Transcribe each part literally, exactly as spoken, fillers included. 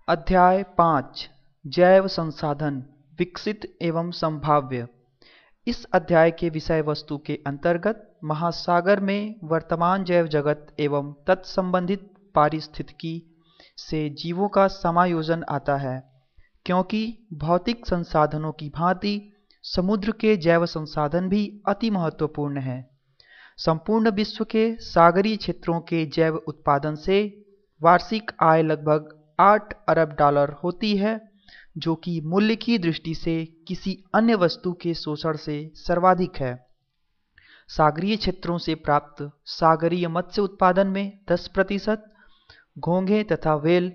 अध्याय पाँच जैव संसाधन विकसित एवं संभाव्य। इस अध्याय के विषय वस्तु के अंतर्गत महासागर में वर्तमान जैव जगत एवं तत्संबंधित पारिस्थितिकी से जीवों का समायोजन आता है, क्योंकि भौतिक संसाधनों की भांति समुद्र के जैव संसाधन भी अति महत्वपूर्ण हैं। संपूर्ण विश्व के सागरीय क्षेत्रों के जैव उत्पादन से वार्षिक आय लगभग आठ अरब डॉलर होती है, जो कि मूल्य की दृष्टि से किसी अन्य वस्तु के शोषण से सर्वाधिक है। सागरीय क्षेत्रों से प्राप्त सागरीय मत्स्य उत्पादन में दस प्रतिशत, घोंघे तथा व्हेल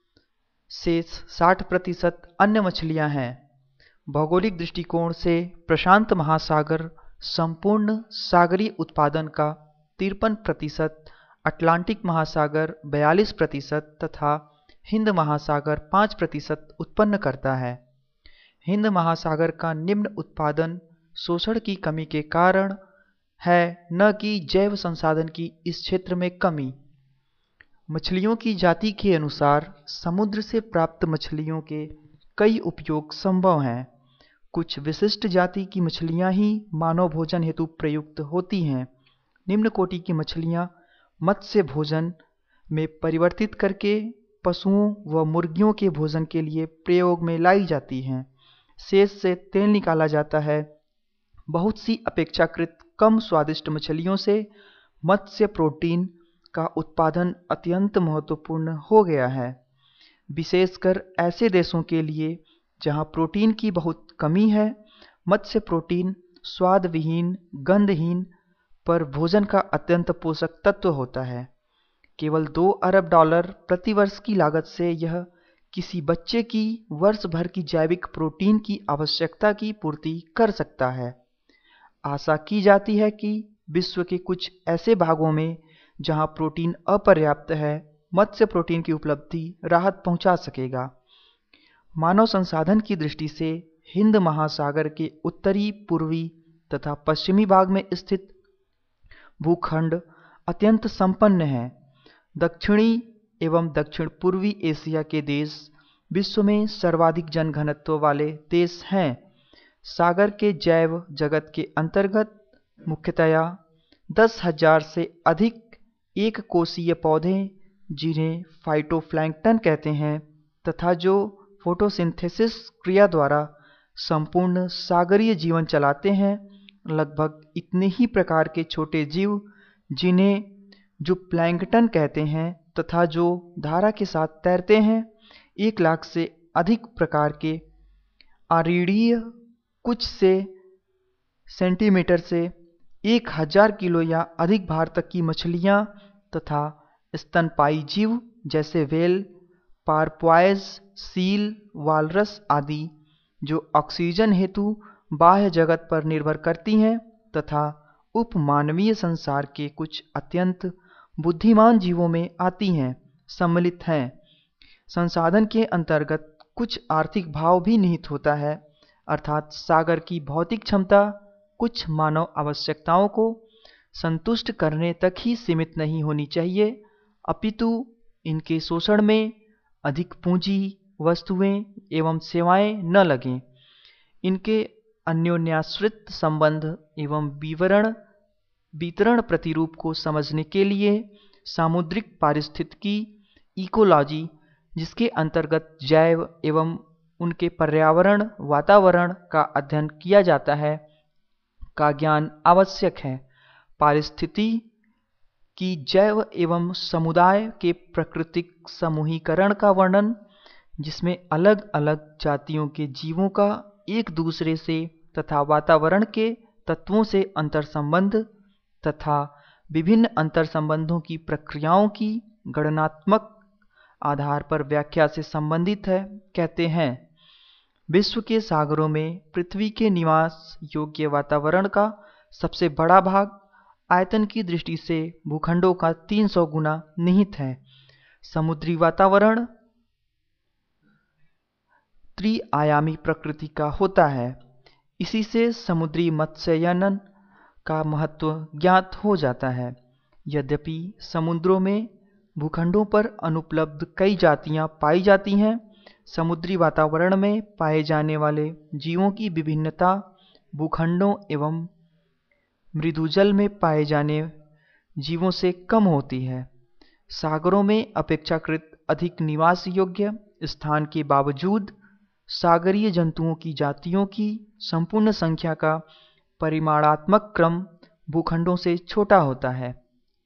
से साठ प्रतिशत अन्य मछलियां हैं। भौगोलिक दृष्टिकोण से प्रशांत महासागर संपूर्ण सागरीय उत्पादन का तिरपन प्रतिशत, अटलांटिक महासागर बयालीस प्रतिशत तथा हिंद महासागर पाँच प्रतिशत उत्पन्न करता है। हिंद महासागर का निम्न उत्पादन शोषण की कमी के कारण है, न कि जैव संसाधन की इस क्षेत्र में कमी। मछलियों की जाति के अनुसार समुद्र से प्राप्त मछलियों के कई उपयोग संभव हैं। कुछ विशिष्ट जाति की मछलियां ही मानव भोजन हेतु प्रयुक्त होती हैं। निम्न कोटि की मछलियां मत्स्य भोजन में परिवर्तित करके पशुओं व मुर्गियों के भोजन के लिए प्रयोग में लाई जाती हैं। शेष से तेल निकाला जाता है। बहुत सी अपेक्षाकृत कम स्वादिष्ट मछलियों से मत्स्य प्रोटीन का उत्पादन अत्यंत महत्वपूर्ण हो गया है, विशेषकर ऐसे देशों के लिए जहां प्रोटीन की बहुत कमी है। मत्स्य प्रोटीन स्वादविहीन, गंधहीन पर भोजन का अत्यंत पोषक तत्व होता है। केवल दो अरब डॉलर प्रति वर्ष की लागत से यह किसी बच्चे की वर्ष भर की जैविक प्रोटीन की आवश्यकता की पूर्ति कर सकता है। आशा की जाती है कि विश्व के कुछ ऐसे भागों में जहां प्रोटीन अपर्याप्त है, मत्स्य प्रोटीन की उपलब्धि राहत पहुंचा सकेगा। मानव संसाधन की दृष्टि से हिंद महासागर के उत्तरी, पूर्वी तथा पश्चिमी भाग में स्थित भूखंड अत्यंत संपन्न है। दक्षिणी एवं दक्षिण पूर्वी एशिया के देश विश्व में सर्वाधिक जनघनत्व वाले देश हैं। सागर के जैव जगत के अंतर्गत मुख्यतया दस हजार से अधिक एक कोशीय पौधे, जिन्हें फाइटोप्लैंक्टन कहते हैं, तथा जो फोटोसिंथेसिस क्रिया द्वारा संपूर्ण सागरीय जीवन चलाते हैं, लगभग इतने ही प्रकार के छोटे जीव, जिन्हें जो प्लैंकटन कहते हैं तथा जो धारा के साथ तैरते हैं, एक लाख से अधिक प्रकार के आरिडीय, कुछ से सेंटीमीटर से एक हजार किलो या अधिक भार तक की मछलियां तथा स्तनपायी जीव जैसे व्हेल, पारप्वाइज, सील, वालरस आदि, जो ऑक्सीजन हेतु बाह्य जगत पर निर्भर करती हैं, तथा उपमानवीय संसार के कुछ अत्यंत बुद्धिमान जीवों में आती हैं, सम्मिलित हैं। संसाधन के अंतर्गत कुछ आर्थिक भाव भी निहित होता है, अर्थात सागर की भौतिक क्षमता कुछ मानव आवश्यकताओं को संतुष्ट करने तक ही सीमित नहीं होनी चाहिए, अपितु इनके शोषण में अधिक पूंजी, वस्तुएं एवं सेवाएं न लगें। इनके अन्योन्याश्रित संबंध एवं विवरण वितरण प्रतिरूप को समझने के लिए सामुद्रिक पारिस्थितिकी इकोलॉजी, जिसके अंतर्गत जैव एवं उनके पर्यावरण वातावरण का अध्ययन किया जाता है, का ज्ञान आवश्यक है। पारिस्थिति की जैव एवं समुदाय के प्राकृतिक समूहीकरण का वर्णन, जिसमें अलग अलग जातियों के जीवों का एक दूसरे से तथा वातावरण के तत्वों से अंतर संबंध तथा विभिन्न अंतर संबंधों की प्रक्रियाओं की गणनात्मक आधार पर व्याख्या से संबंधित है, कहते हैं। विश्व के सागरों में पृथ्वी के निवास योग्य वातावरण का सबसे बड़ा भाग आयतन की दृष्टि से भूखंडों का तीन सौ गुना निहित है। समुद्री वातावरण त्रिआयामी प्रकृति का होता है। इसी से समुद्री मत्स्ययन का महत्व ज्ञात हो जाता है। यद्यपि समुद्रों में भूखंडों पर अनुपलब्ध कई जातियां पाई जाती हैं। समुद्री वातावरण में पाए जाने वाले जीवों की विभिन्नता भूखंडों एवं मृदुजल में पाए जाने जीवों से कम होती है। सागरों में अपेक्षाकृत अधिक निवास योग्य स्थान के बावजूद सागरीय जंतुओं की जातियों की संपूर्ण संख्या का परिमाणात्मक क्रम भूखंडों से छोटा होता है।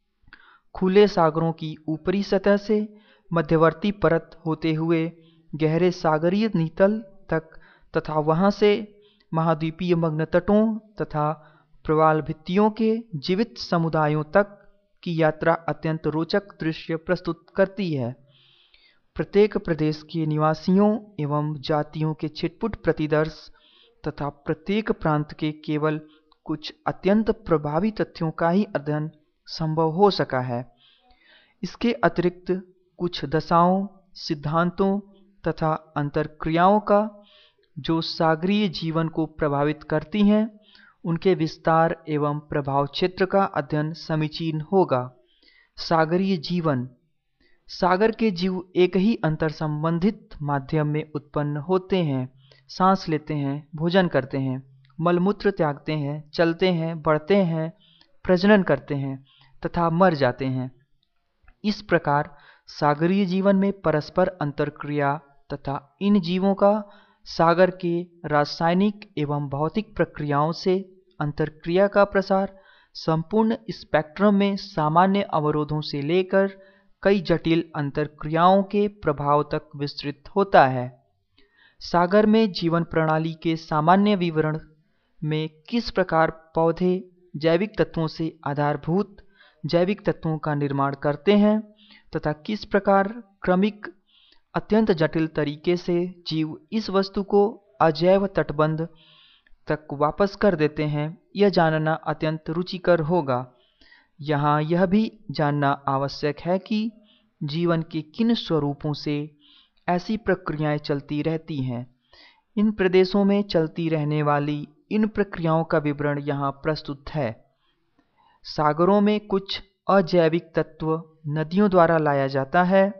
खुले सागरों की ऊपरी सतह से मध्यवर्ती परत होते हुए गहरे सागरीय नितल तक तथा वहां से महाद्वीपीय मग्न तटों तथा प्रवाल भित्तियों के जीवित समुदायों तक की यात्रा अत्यंत रोचक दृश्य प्रस्तुत करती है। प्रत्येक प्रदेश के निवासियों एवं जातियों के छिटपुट प्रतिदर्श तथा प्रत्येक प्रांत के केवल कुछ अत्यंत प्रभावी तथ्यों का ही अध्ययन संभव हो सका है। इसके अतिरिक्त कुछ दशाओं, सिद्धांतों तथा अंतर्क्रियाओं का जो सागरीय जीवन को प्रभावित करती हैं, उनके विस्तार एवं प्रभाव क्षेत्र का अध्ययन समीचीन होगा। सागरीय जीवन। सागर के जीव एक ही अंतर संबंधित माध्यम में उत्पन्न होते हैं, सांस लेते हैं, भोजन करते हैं, मलमूत्र त्यागते हैं, चलते हैं, बढ़ते हैं, प्रजनन करते हैं तथा मर जाते हैं। इस प्रकार सागरीय जीवन में परस्पर अंतर्क्रिया तथा इन जीवों का सागर के रासायनिक एवं भौतिक प्रक्रियाओं से अंतर्क्रिया का प्रसार संपूर्ण स्पेक्ट्रम में सामान्य अवरोधों से लेकर कई जटिल अंतर्क्रियाओं के प्रभाव तक विस्तृत होता है। सागर में जीवन प्रणाली के सामान्य विवरण में किस प्रकार पौधे जैविक तत्वों से आधारभूत जैविक तत्वों का निर्माण करते हैं तथा किस प्रकार क्रमिक अत्यंत जटिल तरीके से जीव इस वस्तु को अजैव तटबंध तक वापस कर देते हैं, यह जानना अत्यंत रुचिकर होगा। यहाँ यह भी जानना आवश्यक है कि जीवन के किन स्वरूपों से ऐसी प्रक्रियाएं चलती रहती हैं। इन प्रदेशों में चलती रहने वाली इन प्रक्रियाओं का विवरण यहाँ प्रस्तुत है। सागरों में कुछ अजैविक तत्व नदियों द्वारा लाया जाता है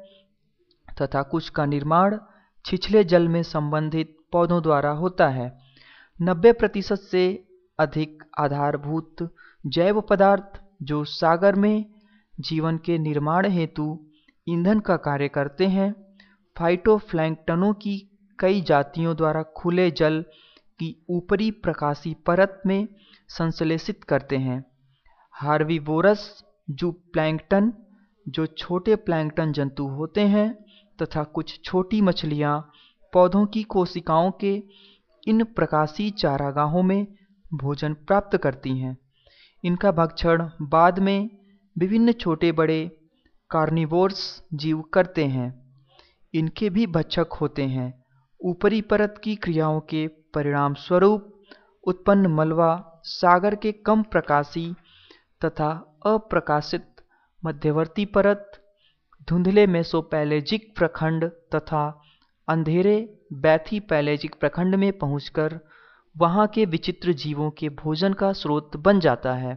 तथा कुछ का निर्माण छिछले जल में संबंधित पौधों द्वारा होता है। नब्बे प्रतिशत से अधिक आधारभूत जैव पदार्थ जो सागर में जीवन के निर्माण हेतु ईंधन का कार्य करते हैं, फाइटोप्लैंक्टनों की कई जातियों द्वारा खुले जल की ऊपरी प्रकाशीय परत में संश्लेषित करते हैं। हार्बीवोरस जूप्लैंक्टन जो छोटे प्लैंक्टन जंतु होते हैं तथा कुछ छोटी मछलियां पौधों की कोशिकाओं के इन प्रकाशीय चारागाहों में भोजन प्राप्त करती हैं। इनका भक्षण बाद में विभिन्न छोटे बड़े कार्निवोर्स जीव करते हैं। इनके भी भक्षक होते हैं। ऊपरी परत की क्रियाओं के परिणाम स्वरूप उत्पन्न मलबा सागर के कम प्रकाशीय तथा अप्रकाशित मध्यवर्ती परत, धुंधले मेसोपैलेजिक प्रखंड तथा अंधेरे बैथीपैलेजिक प्रखंड में पहुंचकर वहां के विचित्र जीवों के भोजन का स्रोत बन जाता है।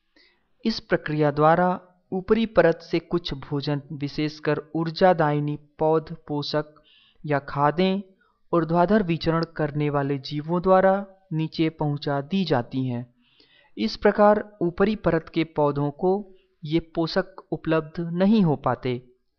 इस प्रक्रिया द्वारा ऊपरी परत से कुछ भोजन, विशेषकर ऊर्जादायिनी पौध पोषक या खादें, ऊर्ध्वाधर विचरण करने वाले जीवों द्वारा नीचे पहुंचा दी जाती हैं। इस प्रकार ऊपरी परत के पौधों को ये पोषक उपलब्ध नहीं हो पाते।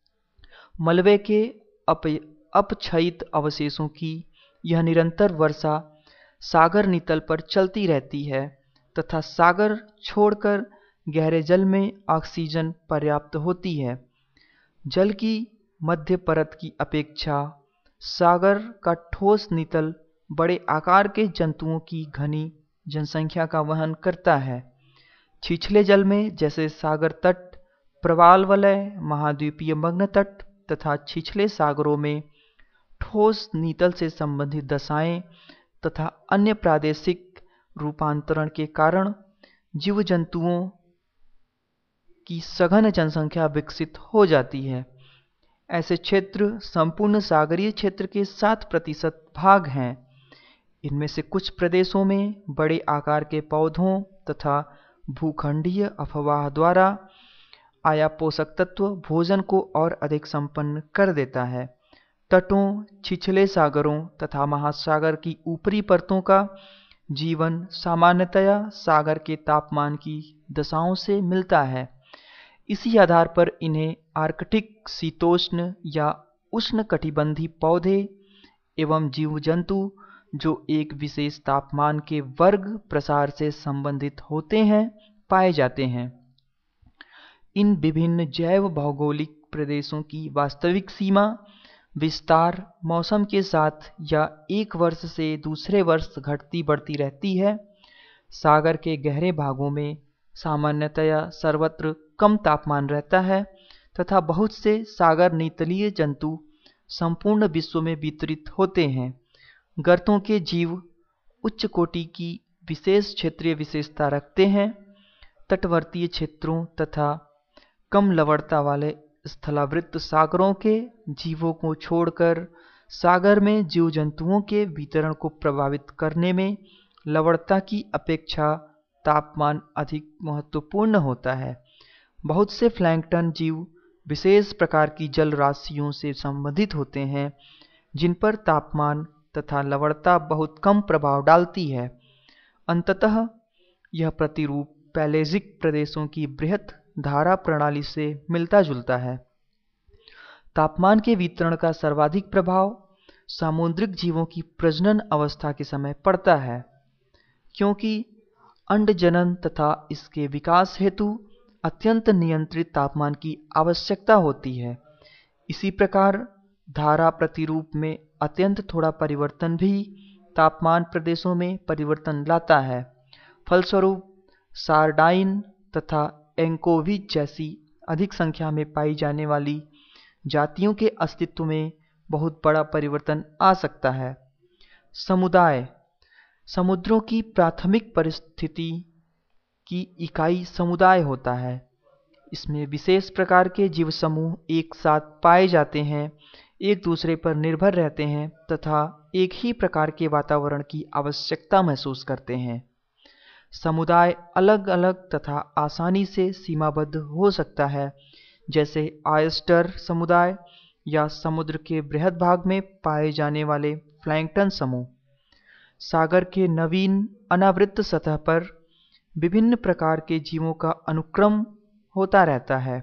मलबे के अप अपक्षयित अवशेषों की यह निरंतर वर्षा सागर नितल पर चलती रहती है तथा सागर छोड़कर गहरे जल में ऑक्सीजन पर्याप्त होती है। जल की मध्य परत की अपेक्षा सागर का ठोस नितल बड़े आकार के जंतुओं की घनी जनसंख्या का वहन करता है। छिछले जल में जैसे सागर तट, प्रवाल वलय, महाद्वीपीय मग्न तट तथा छिछले सागरों में ठोस नितल से संबंधित दशाएं तथा अन्य प्रादेशिक रूपांतरण के कारण जीव जंतुओं की सघन जनसंख्या विकसित हो जाती है। ऐसे क्षेत्र संपूर्ण सागरीय क्षेत्र के सात प्रतिशत भाग हैं। इनमें से कुछ प्रदेशों में बड़े आकार के पौधों तथा भूखंडीय अफवाह द्वारा आया पोषक तत्व भोजन को और अधिक संपन्न कर देता है। तटों, छिछले सागरों तथा महासागर की ऊपरी परतों का जीवन सामान्यतया सागर के तापमान की दशाओं से मिलता है। इसी आधार पर इन्हें आर्कटिक, शीतोष्ण या उष्णकटिबंधीय पौधे एवं जीव जंतु जो एक विशेष तापमान के वर्ग प्रसार से संबंधित होते हैं पाए जाते हैं। इन विभिन्न जैव भौगोलिक प्रदेशों की वास्तविक सीमा विस्तार मौसम के साथ या एक वर्ष से दूसरे वर्ष घटती बढ़ती रहती है। सागर के गहरे भागों में सामान्यतया सर्वत्र कम तापमान रहता है तथा बहुत से सागर नीतलीय जंतु संपूर्ण विश्व में वितरित होते हैं। गर्तों के जीव उच्च कोटि की विशेष क्षेत्रीय विशेषता रखते हैं। तटवर्तीय क्षेत्रों तथा कम लवणता वाले स्थलावृत सागरों के जीवों को छोड़कर सागर में जीव जंतुओं के वितरण को प्रभावित करने में लवणता की अपेक्षा तापमान अधिक महत्वपूर्ण होता है। बहुत से प्लैंकटन जीव विशेष प्रकार की जल राशियों से संबंधित होते हैं जिन पर तापमान तथा लवणता बहुत कम प्रभाव डालती है। अंततः यह प्रतिरूप पैलेजिक प्रदेशों की बृहत धारा प्रणाली से मिलता जुलता है। तापमान के वितरण का सर्वाधिक प्रभाव सामुद्रिक जीवों की प्रजनन अवस्था के समय पड़ता है, क्योंकि अंडजनन तथा इसके विकास हेतु अत्यंत नियंत्रित तापमान की आवश्यकता होती है। इसी प्रकार धारा प्रतिरूप में अत्यंत थोड़ा परिवर्तन भी तापमान प्रदेशों में परिवर्तन लाता है। फलस्वरूप सारडाइन तथा एंकोविज जैसी अधिक संख्या में पाई जाने वाली जातियों के अस्तित्व में बहुत बड़ा परिवर्तन आ सकता है। समुदाय समुद्रों की प्राथमिक परिस्थिति की इकाई समुदाय होता है। इसमें विशेष प्रकार के जीव समूह एक साथ पाए जाते हैं, एक दूसरे पर निर्भर रहते हैं तथा एक ही प्रकार के वातावरण की आवश्यकता महसूस करते हैं। समुदाय अलग अलग तथा आसानी से सीमाबद्ध हो सकता है, जैसे ऑयस्टर समुदाय या समुद्र के बृहद भाग में पाए जाने वाले प्लैंकटन समूह। सागर के नवीन अनावृत सतह पर विभिन्न प्रकार के जीवों का अनुक्रम होता रहता है,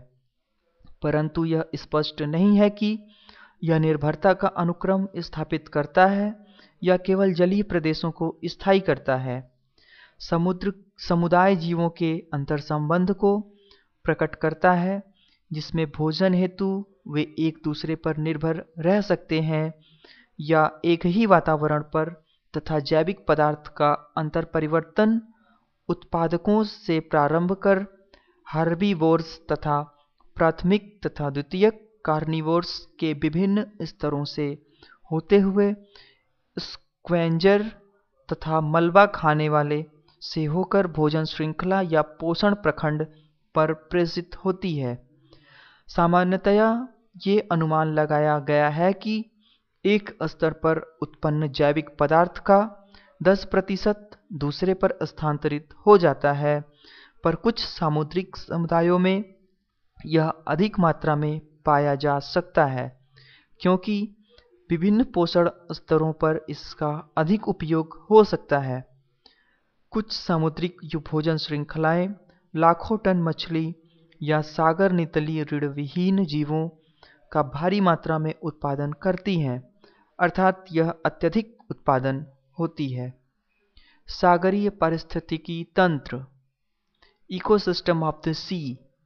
परंतु यह स्पष्ट नहीं है कि यह निर्भरता का अनुक्रम स्थापित करता है या केवल जलीय प्रदेशों को स्थायी करता है। समुद्र समुदाय जीवों के अंतर्संबंध को प्रकट करता है, जिसमें भोजन हेतु वे एक दूसरे पर निर्भर रह सकते हैं या एक ही वातावरण पर तथा जैविक पदार्थ का अंतर परिवर्तन उत्पादकों से प्रारंभ कर हर्बीवोर्स तथा प्राथमिक तथा द्वितीयक कार्निवोर्स के विभिन्न स्तरों से होते हुए स्क्वेंजर तथा मलबा खाने वाले से होकर भोजन श्रृंखला या पोषण प्रखंड पर प्रेषित होती है। सामान्यतया ये अनुमान लगाया गया है कि एक स्तर पर उत्पन्न जैविक पदार्थ का दस प्रतिशत दूसरे पर स्थानांतरित हो जाता है, पर कुछ सामुद्रिक समुदायों में यह अधिक मात्रा में पाया जा सकता है, क्योंकि विभिन्न पोषण स्तरों पर इसका अधिक उपयोग हो सकता है। कुछ सामुद्रिक भोजन श्रृंखलाएं लाखों टन मछली या सागर नितलीय ऋणविहीन जीवों का भारी मात्रा में उत्पादन करती हैं, अर्थात यह अत्यधिक उत्पादन होती है। सागरीय पारिस्थितिकी तंत्र इकोसिस्टम ऑफ द सी।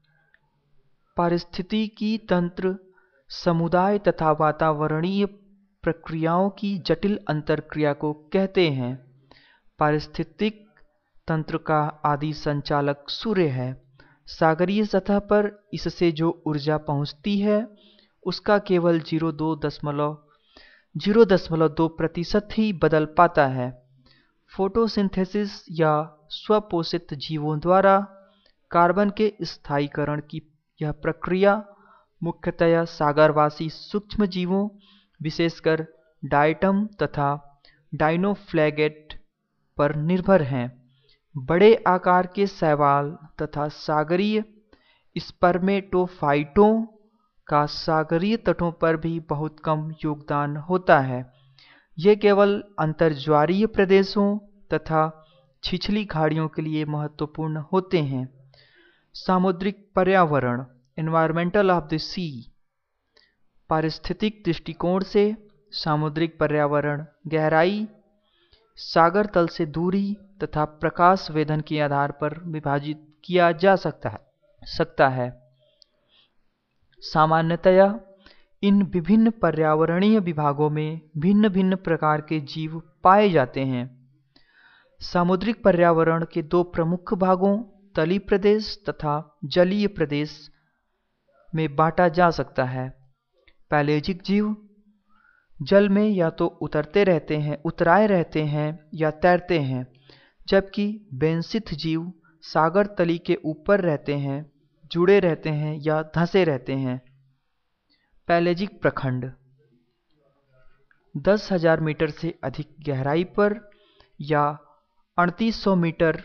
पारिस्थितिकी तंत्र समुदाय तथा वातावरणीय प्रक्रियाओं की जटिल अंतरक्रिया को कहते हैं। पारिस्थितिक तंत्र का आदि संचालक सूर्य है। सागरीय सतह पर इससे जो ऊर्जा पहुंचती है उसका केवल जीरो दो दशमलव जीरो दशमलव दो प्रतिशत ही बदल पाता है। फोटोसिंथेसिस या स्वपोषित जीवों द्वारा कार्बन के स्थायीकरण की यह प्रक्रिया मुख्यतया सागरवासी सूक्ष्म जीवों विशेषकर डायटम तथा डायनोफ्लैगेट पर निर्भर हैं। बड़े आकार के शैवाल तथा सागरीय स्पर्मेटोफाइटों का सागरीय तटों पर भी बहुत कम योगदान होता है। ये केवल अंतर्ज्वारीय प्रदेशों तथा छिछली खाड़ियों के लिए महत्वपूर्ण होते हैं। सामुद्रिक पर्यावरण, एनवायरमेंटल ऑफ द सी। पारिस्थितिक दृष्टिकोण से सामुद्रिक पर्यावरण गहराई, सागर तल से दूरी तथा प्रकाश वेधन के आधार पर विभाजित किया जा सकता है सकता है सामान्यतया इन विभिन्न पर्यावरणीय विभागों में भिन्न भिन्न प्रकार के जीव पाए जाते हैं। सामुद्रिक पर्यावरण के दो प्रमुख भागों, तलीय प्रदेश तथा जलीय प्रदेश में बांटा जा सकता है। पैलेजिक जीव जल में या तो उतरते रहते हैं उतराए रहते हैं या तैरते हैं, जबकि बेंसिथ जीव सागर तली के ऊपर रहते हैं, जुड़े रहते हैं या धंसे रहते हैं। पैलेजिक प्रखंड दस हजार मीटर से अधिक गहराई पर या अड़तीस सौ मीटर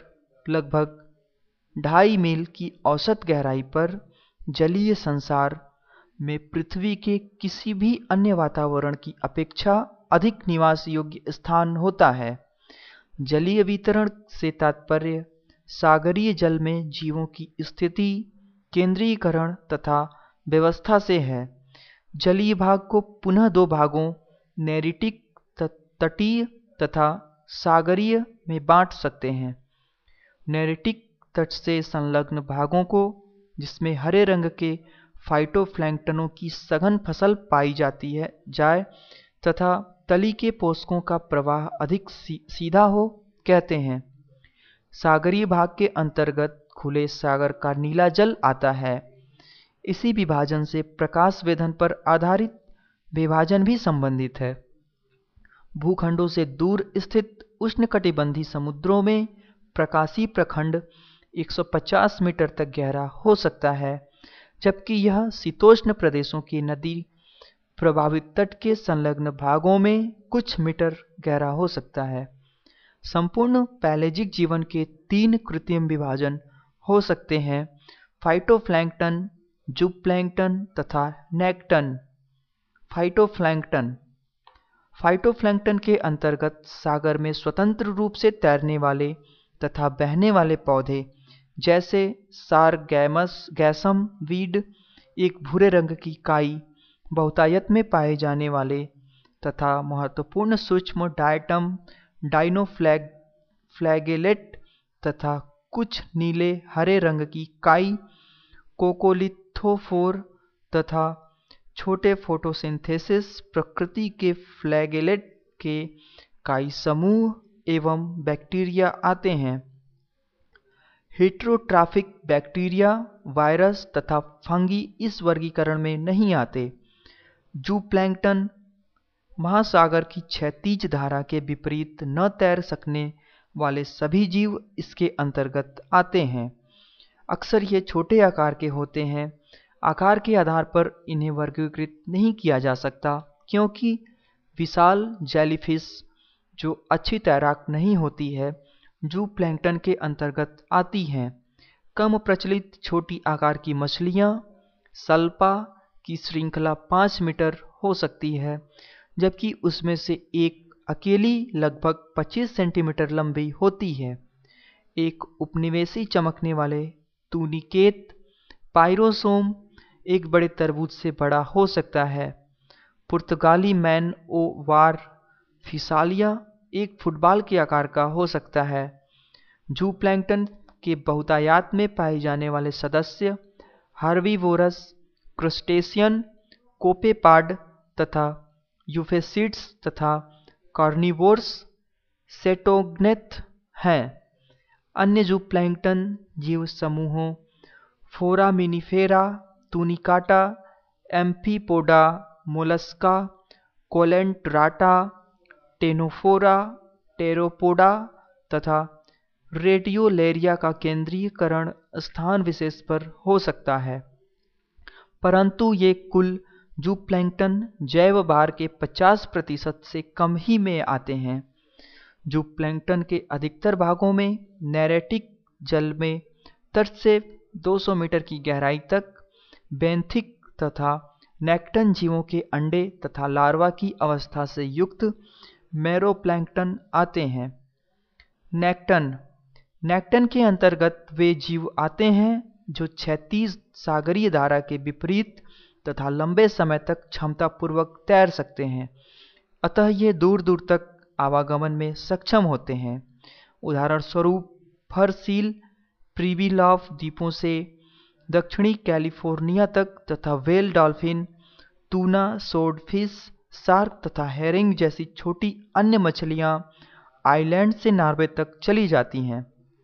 लगभग ढाई मील की औसत गहराई पर जलीय संसार में पृथ्वी के किसी भी अन्य वातावरण की अपेक्षा अधिक निवास योग्य स्थान होता है। जलीय वितरण से तात्पर्य सागरीय जल में जीवों की स्थिति, केंद्रीकरण तथा व्यवस्था से है। जलीय भाग को पुनः दो भागों, नैऋतिक तटीय तथा सागरीय में बांट सकते हैं। नैऋतिक तट से संलग्न भागों को, जिसमें हरे रंग के फाइटोप्लैंक्टनों की सघन फसल पाई जाती है जाए तथा तली के पोषकों का प्रवाह अधिक सी, सीधा हो, कहते हैं। सागरीय भाग के अंतर्गत खुले सागर का नीला जल आता है। इसी विभाजन से प्रकाश वेधन पर आधारित विभाजन भी संबंधित है। भूखंडों से दूर स्थित उष्णकटिबंधीय समुद्रों में प्रकाशीय प्रखंड एक सौ पचास मीटर तक गहरा हो सकता है, जबकि यह शीतोष्ण प्रदेशों के नदी प्रभावित तट के संलग्न भागों में कुछ मीटर गहरा हो सकता है। संपूर्ण पैलेजिक जीवन के तीन कृत्रिम विभाजन हो सकते हैं: फाइटोप्लैंक्टन, जूप्लैंक्टन तथा नेक्टन। फाइटोप्लैंक्टन फाइटोप्लैंक्टन के अंतर्गत सागर में स्वतंत्र रूप से तैरने वाले तथा बहने वाले पौधे जैसे सारगैमस गैसम वीड, एक भूरे रंग की काई, बहुतायत में पाए जाने वाले तथा महत्वपूर्ण सूक्ष्म डायटम डाइनोफ्लैग फ्लैगेलेट तथा कुछ नीले हरे रंग की काई, कोकोलिथोफोर तथा छोटे फोटोसिंथेसिस प्रकृति के फ्लैगेलेट के काई समूह एवं बैक्टीरिया आते हैं। हेट्रोट्राफिक बैक्टीरिया, वायरस तथा फंगी इस वर्गीकरण में नहीं आते। जूप्लैंक्टन महासागर की क्षैतिज धारा के विपरीत न तैर सकने वाले सभी जीव इसके अंतर्गत आते हैं। अक्सर ये छोटे आकार के होते हैं। आकार के आधार पर इन्हें वर्गीकृत नहीं किया जा सकता, क्योंकि विशाल जेलीफिश जो अच्छी तैराक नहीं होती है, जूप्लैंक्टन के अंतर्गत आती हैं। कम प्रचलित छोटी आकार की मछलियाँ, सल्पा की श्रृंखला पाँच मीटर हो सकती है, जबकि उसमें से एक अकेली लगभग पच्चीस सेंटीमीटर लंबी होती है। एक उपनिवेशी चमकने वाले तूनिकेत पायरोसोम एक बड़े तरबूज से बड़ा हो सकता है। पुर्तगाली मैन ओ वार फिसालिया एक फुटबॉल के आकार का हो सकता है। जूप्लैंक्टन के बहुतायत में पाए जाने वाले सदस्य हार्बीवोरस क्रस्टेशियन, कोपेपाड तथा यूफेसिड्स तथा कार्निवोर्स सेटोग्नेथ हैं। अन्य जूप्लैंक्टन जीव समूहों foraminifera, tunicata, amphipoda, mollusca, coelenterata, ctenophora, pteropoda तथा रेडियोलेरिया का केंद्रीयकरण स्थान विशेष पर हो सकता है, परंतु ये कुल जूप्लैंक्टन जैव भार के पचास प्रतिशत से कम ही में आते हैं। जूप्लैंक्टन के अधिकतर भागों में नैरेटिक जल में तट से दो सौ मीटर की गहराई तक बेंथिक तथा नेक्टन जीवों के अंडे तथा लार्वा की अवस्था से युक्त मैरोप्लैंक्टन आते हैं। नेक्टन नेक्टन के अंतर्गत वे जीव आते हैं जो क्षैतिज सागरीय धारा के विपरीत तथा लंबे समय तक क्षमतापूर्वक तैर सकते हैं, अतः ये दूर दूर तक आवागमन में सक्षम होते हैं। उदाहरण स्वरूप फर सील प्रिबिलॉफ द्वीपों से दक्षिणी कैलिफोर्निया तक तथा whale, dolphin, tuna, swordfish, shark तथा हेरिंग जैसी छोटी अन्य मछलियां आइलैंड से नॉर्वे तक चली जाती हैं।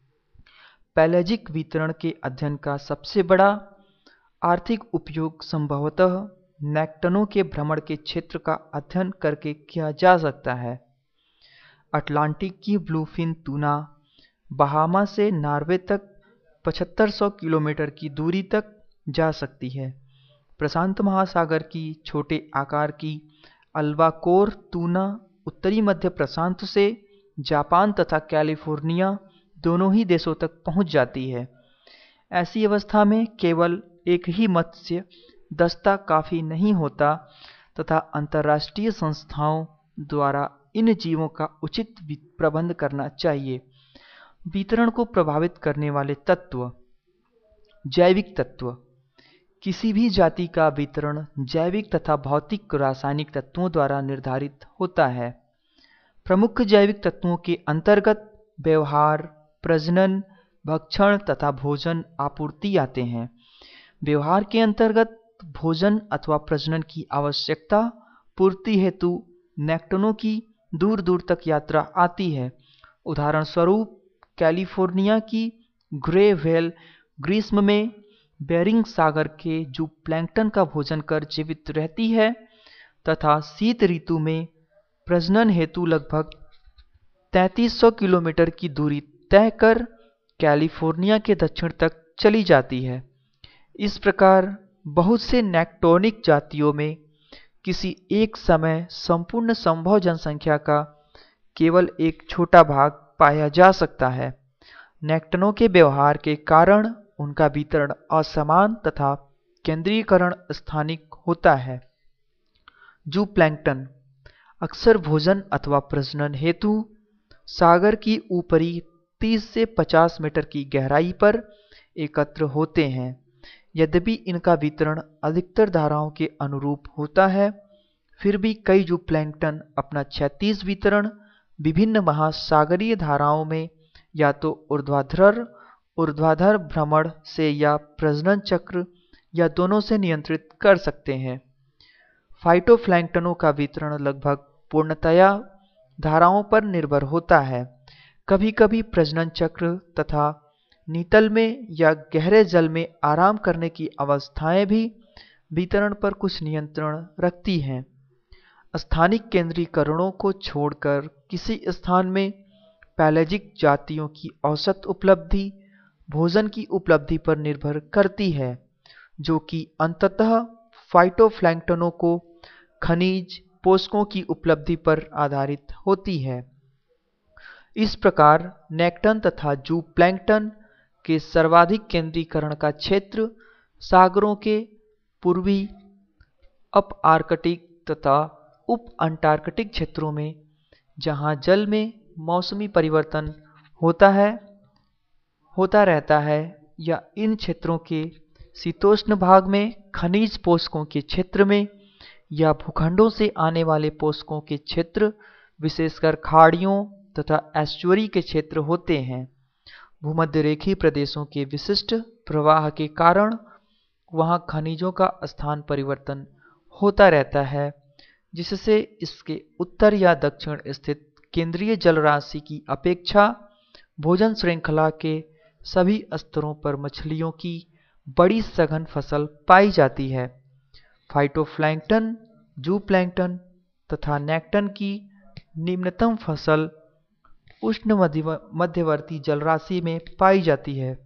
पैलेजिक वितरण के अध्ययन का सबसे बड़ा आर्थिक उपयोग संभवतः नेक्टनों के भ्रमण के क्षेत्र का अध्ययन करके किया जा सकता है। अटलांटिक की ब्लूफिन टूना बहामा से नॉर्वे तक पचहत्तर सौ किलोमीटर की दूरी तक जा सकती है। प्रशांत महासागर की छोटे आकार की अल्बाकोर टूना उत्तरी मध्य प्रशांत से जापान तथा कैलिफोर्निया दोनों ही देशों तक पहुंच जाती है। ऐसी अवस्था में केवल एक ही मत्स्य दस्ता काफी नहीं होता तथा अंतर्राष्ट्रीय संस्थाओं द्वारा इन जीवों का उचित प्रबंध करना चाहिए। वितरण को प्रभावित करने वाले तत्व। जैविक तत्व। किसी भी जाति का वितरण जैविक तथा भौतिक रासायनिक तत्वों द्वारा निर्धारित होता है। प्रमुख जैविक तत्वों के अंतर्गत व्यवहार, प्रजनन, भक्षण तथा भोजन आपूर्ति आते हैं। व्यवहार के अंतर्गत भोजन अथवा प्रजनन की आवश्यकता पूर्ति हेतु नेक्टनों की दूर दूर तक यात्रा आती है। उदाहरण स्वरूप कैलिफोर्निया की ग्रे व्हेल ग्रीष्म में बेरिंग सागर के जूप्लैंक्टन का भोजन कर जीवित रहती है तथा शीत ऋतु में प्रजनन हेतु लगभग तैंतीस सौ किलोमीटर की दूरी तय कर कैलिफोर्निया के दक्षिण तक चली जाती है। इस प्रकार बहुत से नेक्टोनिक जातियों में किसी एक समय संपूर्ण संभव जनसंख्या का केवल एक छोटा भाग पाया जा सकता है। नेक्टनों के व्यवहार के कारण उनका वितरण असमान तथा केंद्रीयकरण स्थानिक होता है। जूप्लैंक्टन अक्सर भोजन अथवा प्रजनन हेतु सागर की ऊपरी तीस से पचास मीटर की गहराई पर एकत्र होते हैं। यद्यपि इनका वितरण अधिकतर धाराओं के अनुरूप होता है, फिर भी कई जूप्लैंक्टन अपना क्षैतिज वितरण विभिन्न महासागरीय धाराओं में या तो ऊर्ध्वाधर ऊर्ध्वाधर भ्रमण से या प्रजनन चक्र या दोनों से नियंत्रित कर सकते हैं। फाइटोप्लैंक्टनों का वितरण लगभग पूर्णतया धाराओं पर निर्भर होता है। कभी कभी प्रजनन चक्र तथा नीतल में या गहरे जल में आराम करने की अवस्थाएं भी वितरण पर कुछ नियंत्रण रखती हैं। स्थानिक केंद्रीकरणों को छोड़कर किसी स्थान में पैलेजिक जातियों की औसत उपलब्धि भोजन की उपलब्धि पर निर्भर करती है, जो कि अंततः फाइटोप्लैंक्टनों को खनिज पोषकों की उपलब्धि पर आधारित होती है। इस प्रकार नेक्टन तथा जूप्लैंक्टन के सर्वाधिक केंद्रीकरण का क्षेत्र सागरों के पूर्वी अप आर्कटिक तथा उप अंटार्कटिक क्षेत्रों में, जहां जल में मौसमी परिवर्तन होता है होता रहता है, या इन क्षेत्रों के शीतोष्ण भाग में खनिज पोषकों के क्षेत्र में, या भूखंडों से आने वाले पोषकों के क्षेत्र विशेषकर खाड़ियों तथा एस्चुअरी के क्षेत्र होते हैं। भूमध्य रेखीय प्रदेशों के विशिष्ट प्रवाह के कारण वहां खनिजों का स्थान परिवर्तन होता रहता है, जिससे इसके उत्तर या दक्षिण स्थित केंद्रीय जलराशि की अपेक्षा भोजन श्रृंखला के सभी स्तरों पर मछलियों की बड़ी सघन फसल पाई जाती है। फाइटोप्लैंक्टन, जूप्लैंक्टन तथा नेक्टन की निम्नतम फसल उष्ण मध्यवर्ती जलराशि में पाई जाती है।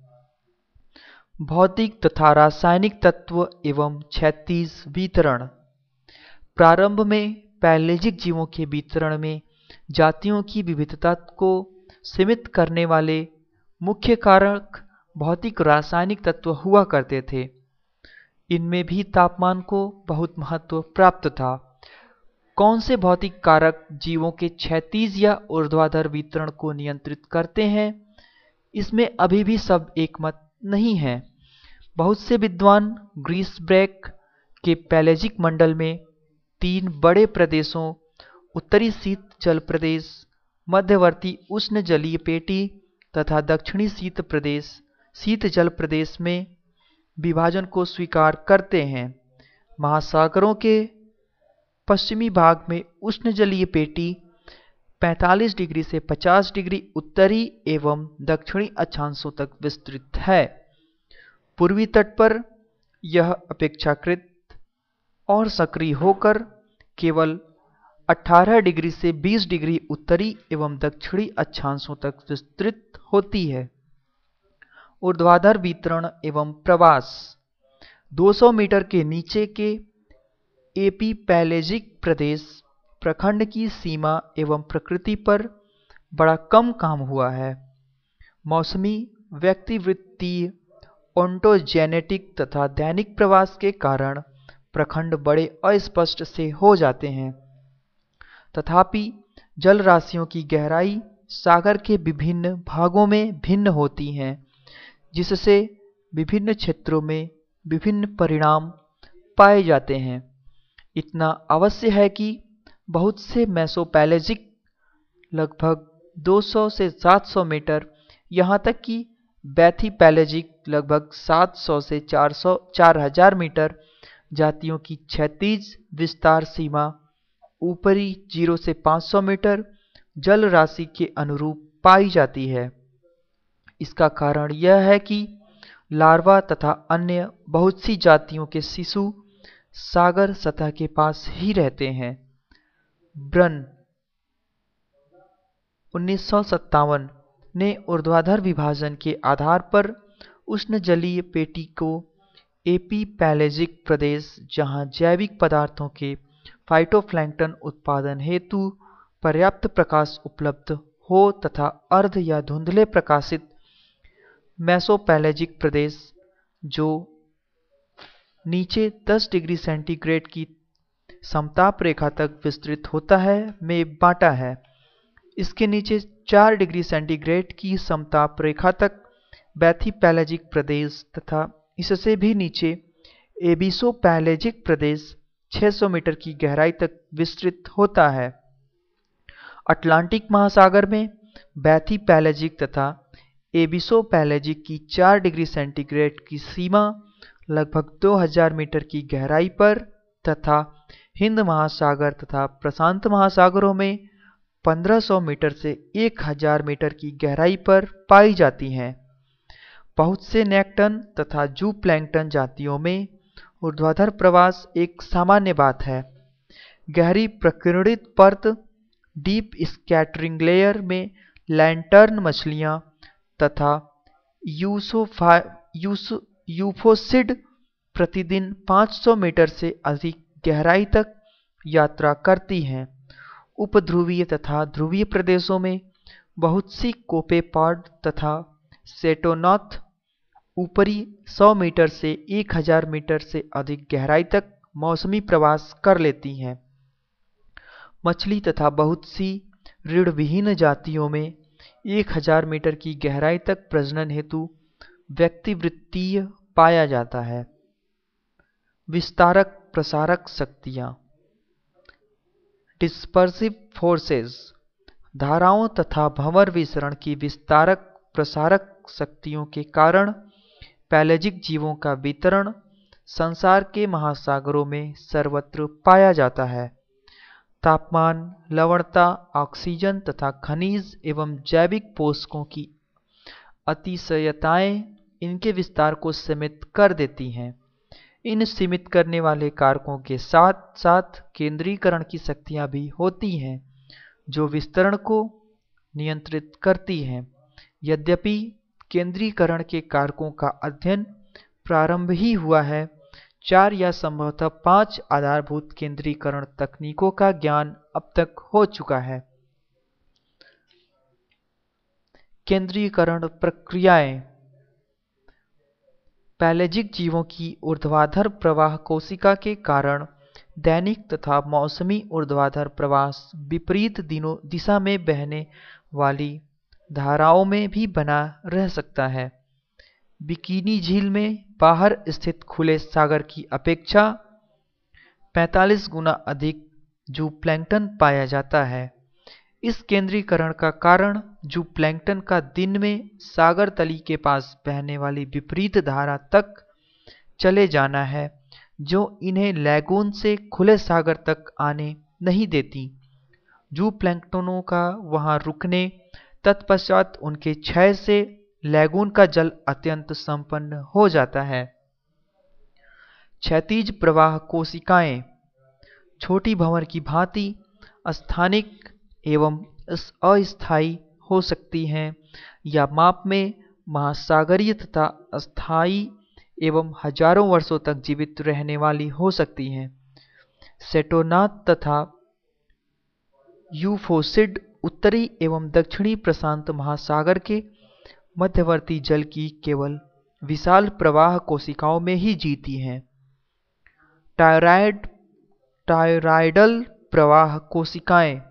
भौतिक तथा रासायनिक तत्व एवं क्षैतिज वितरण। प्रारंभ में पैलेजिक जीवों के वितरण में जातियों की विविधता को सीमित करने वाले मुख्य कारक भौतिक रासायनिक तत्व हुआ करते थे। इनमें भी तापमान को बहुत महत्व प्राप्त था। कौन से भौतिक कारक जीवों के क्षैतिज या ऊर्ध्वाधर वितरण को नियंत्रित करते हैं, इसमें अभी भी सब एकमत नहीं है। बहुत से विद्वान ग्रीसबैक के पैलेजिक मंडल में तीन बड़े प्रदेशों, उत्तरी शीत जल प्रदेश, मध्यवर्ती उष्ण जलीय पेटी तथा दक्षिणी शीत प्रदेश शीत जल प्रदेश में विभाजन को स्वीकार करते हैं। महासागरों के पश्चिमी भाग में उष्ण जलीय पेटी पैंतालीस डिग्री से पचास डिग्री उत्तरी एवं दक्षिणी अक्षांशों तक विस्तृत है। पूर्वी तट पर यह अपेक्षाकृत और सक्रिय होकर केवल अठारह डिग्री से बीस डिग्री उत्तरी एवं दक्षिणी अक्षांशों तक विस्तृत होती है। ऊर्ध्वाधर वितरण एवं प्रवास दो सौ मीटर के नीचे के एपीपैलेजिक प्रदेश प्रखंड की सीमा एवं प्रकृति पर बड़ा कम काम हुआ है। मौसमी, व्यक्तिवृत्तीय, ओंटोजेनेटिक तथा दैनिक प्रवास के कारण प्रखंड बड़े अस्पष्ट से हो जाते हैं। तथापि जल राशियों की गहराई सागर के विभिन्न भागों में भिन्न होती हैं, जिससे विभिन्न क्षेत्रों में विभिन्न परिणाम पाए जाते हैं। इतना अवश्य है कि बहुत से मेसोपैलेजिक लगभग दो सौ से सात सौ मीटर, यहाँ तक कि बैथीपैलेजिक लगभग सात सौ से चार सौ चार हज़ार मीटर जातियों की क्षैतिज विस्तार सीमा ऊपरी जीरो से पाँच सौ मीटर जल राशि के अनुरूप पाई जाती है। इसका कारण यह है कि लार्वा तथा अन्य बहुत सी जातियों के शिशु सागर सतह के पास ही रहते हैं। ब्रन उन्नीस सौ सत्तावन ने ऊर्ध्वाधर विभाजन के आधार पर उष्ण जलीय पेटी को एपीपैलेजिक प्रदेश, जहां जैविक पदार्थों के फाइटोप्लैंक्टन उत्पादन हेतु पर्याप्त प्रकाश उपलब्ध हो तथा अर्ध या धुंधले प्रकाशित मेसोपैलेजिक प्रदेश, जो नीचे दस डिग्री सेंटीग्रेड की समताप रेखा तक विस्तृत होता है, में बांटा है। इसके नीचे चार डिग्री सेंटीग्रेड की समताप रेखा तक बैथीपैलेजिक प्रदेश तथा इससे भी नीचे एबिसोपैलेजिक प्रदेश छह सौ मीटर की गहराई तक विस्तृत होता है। अटलांटिक महासागर में बैथीपैलेजिक तथा एबिसोपैलेजिक की चार डिग्री सेंटीग्रेड की सीमा लगभग दो हज़ार मीटर की गहराई पर तथा हिंद महासागर तथा प्रशांत महासागरों में पंद्रह सौ मीटर से एक हज़ार मीटर की गहराई पर पाई जाती हैं। बहुत से नेक्टन तथा जूप्लैंक्टन जातियों में ऊर्ध्वाधर प्रवास एक सामान्य बात है। गहरी प्रकीर्णित परत डीप स्कैटरिंग लेयर में लैंटर्न मछलियां तथा यूसोफा यूस यूफोसिड प्रतिदिन पाँच सौ मीटर से अधिक गहराई तक यात्रा करती हैं। उपध्रुवीय तथा ध्रुवीय प्रदेशों में बहुत सी कोपेपॉड तथा सेटोनॉथ ऊपरी सौ मीटर से एक हज़ार मीटर से अधिक गहराई तक मौसमी प्रवास कर लेती हैं। मछली तथा बहुत सी रीढ़विहीन जातियों में एक हज़ार मीटर की गहराई तक प्रजनन हेतु व्यक्तिवृत्तीय पाया जाता है। विस्तारक प्रसारक शक्तियां डिस्पर्सिव फोर्सेस धाराओं तथा भंवर विसरण की विस्तारक प्रसारक शक्तियों के कारण पैलेजिक जीवों का वितरण संसार के महासागरों में सर्वत्र पाया जाता है। तापमान, लवणता, ऑक्सीजन तथा खनिज एवं जैविक पोषकों की अतिशयताएं इनके विस्तार को सीमित कर देती हैं। इन सीमित करने वाले कारकों के साथ साथ केंद्रीकरण की शक्तियां भी होती हैं, जो विस्तरण को नियंत्रित करती हैं। यद्यपि केंद्रीकरण के कारकों का अध्ययन प्रारंभ ही हुआ है, चार या संभवतः पांच आधारभूत केंद्रीकरण तकनीकों का ज्ञान अब तक हो चुका है। केंद्रीकरण प्रक्रियाएं पैलेजिक जीवों की ऊर्ध्वाधर प्रवाह कोशिका के कारण दैनिक तथा मौसमी ऊर्ध्वाधर प्रवाह विपरीत दिनों दिशा में बहने वाली धाराओं में भी बना रह सकता है। बिकिनी झील में बाहर स्थित खुले सागर की अपेक्षा पैंतालीस गुना अधिक जूप्लैंक्टन पाया जाता है। इस केंद्रीकरण का कारण जूप्लैंक्टन का दिन में सागर तली के पास बहने वाली विपरीत धारा तक चले जाना है, जो इन्हें लैगून से खुले सागर तक आने नहीं देती। जूप्लैंक्टनों का वहां रुकने तत्पश्चात उनके क्षय से लैगून का जल अत्यंत संपन्न हो जाता है। क्षैतिज प्रवाह कोशिकाएं छोटी भंवर की भांति स्थानिक एवं अस्थायी हो सकती हैं या माप में महासागरीय तथा अस्थायी एवं हजारों वर्षों तक जीवित रहने वाली हो सकती हैं। सेटोनाथ तथा यूफोसिड उत्तरी एवं दक्षिणी प्रशांत महासागर के मध्यवर्ती जल की केवल विशाल प्रवाह कोशिकाओं में ही जीती हैं। टायराइड टायराइडल प्रवाह कोशिकाएं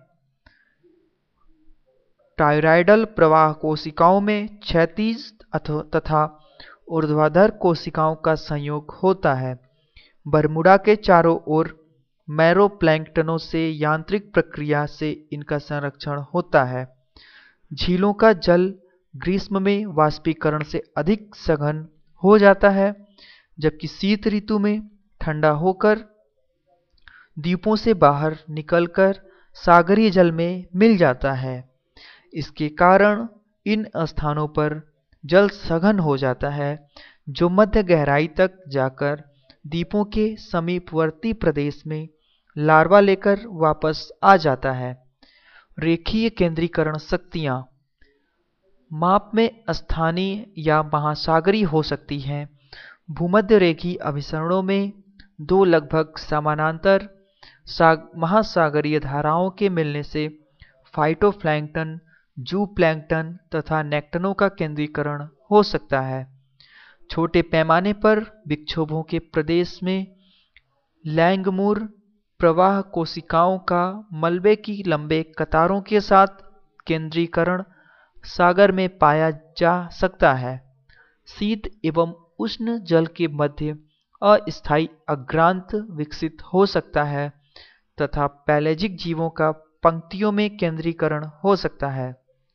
टायराइडल प्रवाह कोशिकाओं में क्षैतिज तथा ऊर्ध्वाधर कोशिकाओं का संयोग होता है। बरमूडा के चारों ओर मैरोप्लैंक्टनों से यांत्रिक प्रक्रिया से इनका संरक्षण होता है। झीलों का जल ग्रीष्म में वाष्पीकरण से अधिक सघन हो जाता है, जबकि शीत ऋतु में ठंडा होकर द्वीपों से बाहर निकलकर सागरीय जल में मिल जाता है। इसके कारण इन स्थानों पर जल सघन हो जाता है, जो मध्य गहराई तक जाकर द्वीपों के समीपवर्ती प्रदेश में लार्वा लेकर वापस आ जाता है। रेखीय केंद्रीकरण शक्तियां माप में स्थानीय या महासागरीय हो सकती हैं। भूमध्य रेखीय अभिसरणों में दो लगभग समानांतर महासागरीय धाराओं के मिलने से फाइटोप्लैंक्टन, जूप्लैंक्टन तथा नेक्टनों का केंद्रीकरण हो सकता है। छोटे पैमाने पर विक्षोभों के प्रदेश में लैंगमूर प्रवाह कोशिकाओं का मलबे की लंबे कतारों के साथ केंद्रीकरण सागर में पाया जा सकता है। शीत एवं उष्ण जल के मध्य अस्थायी अग्रांत विकसित हो सकता है तथा पैलेजिक जीवों का पंक्तियों में केंद्रीकरण हो सकता है।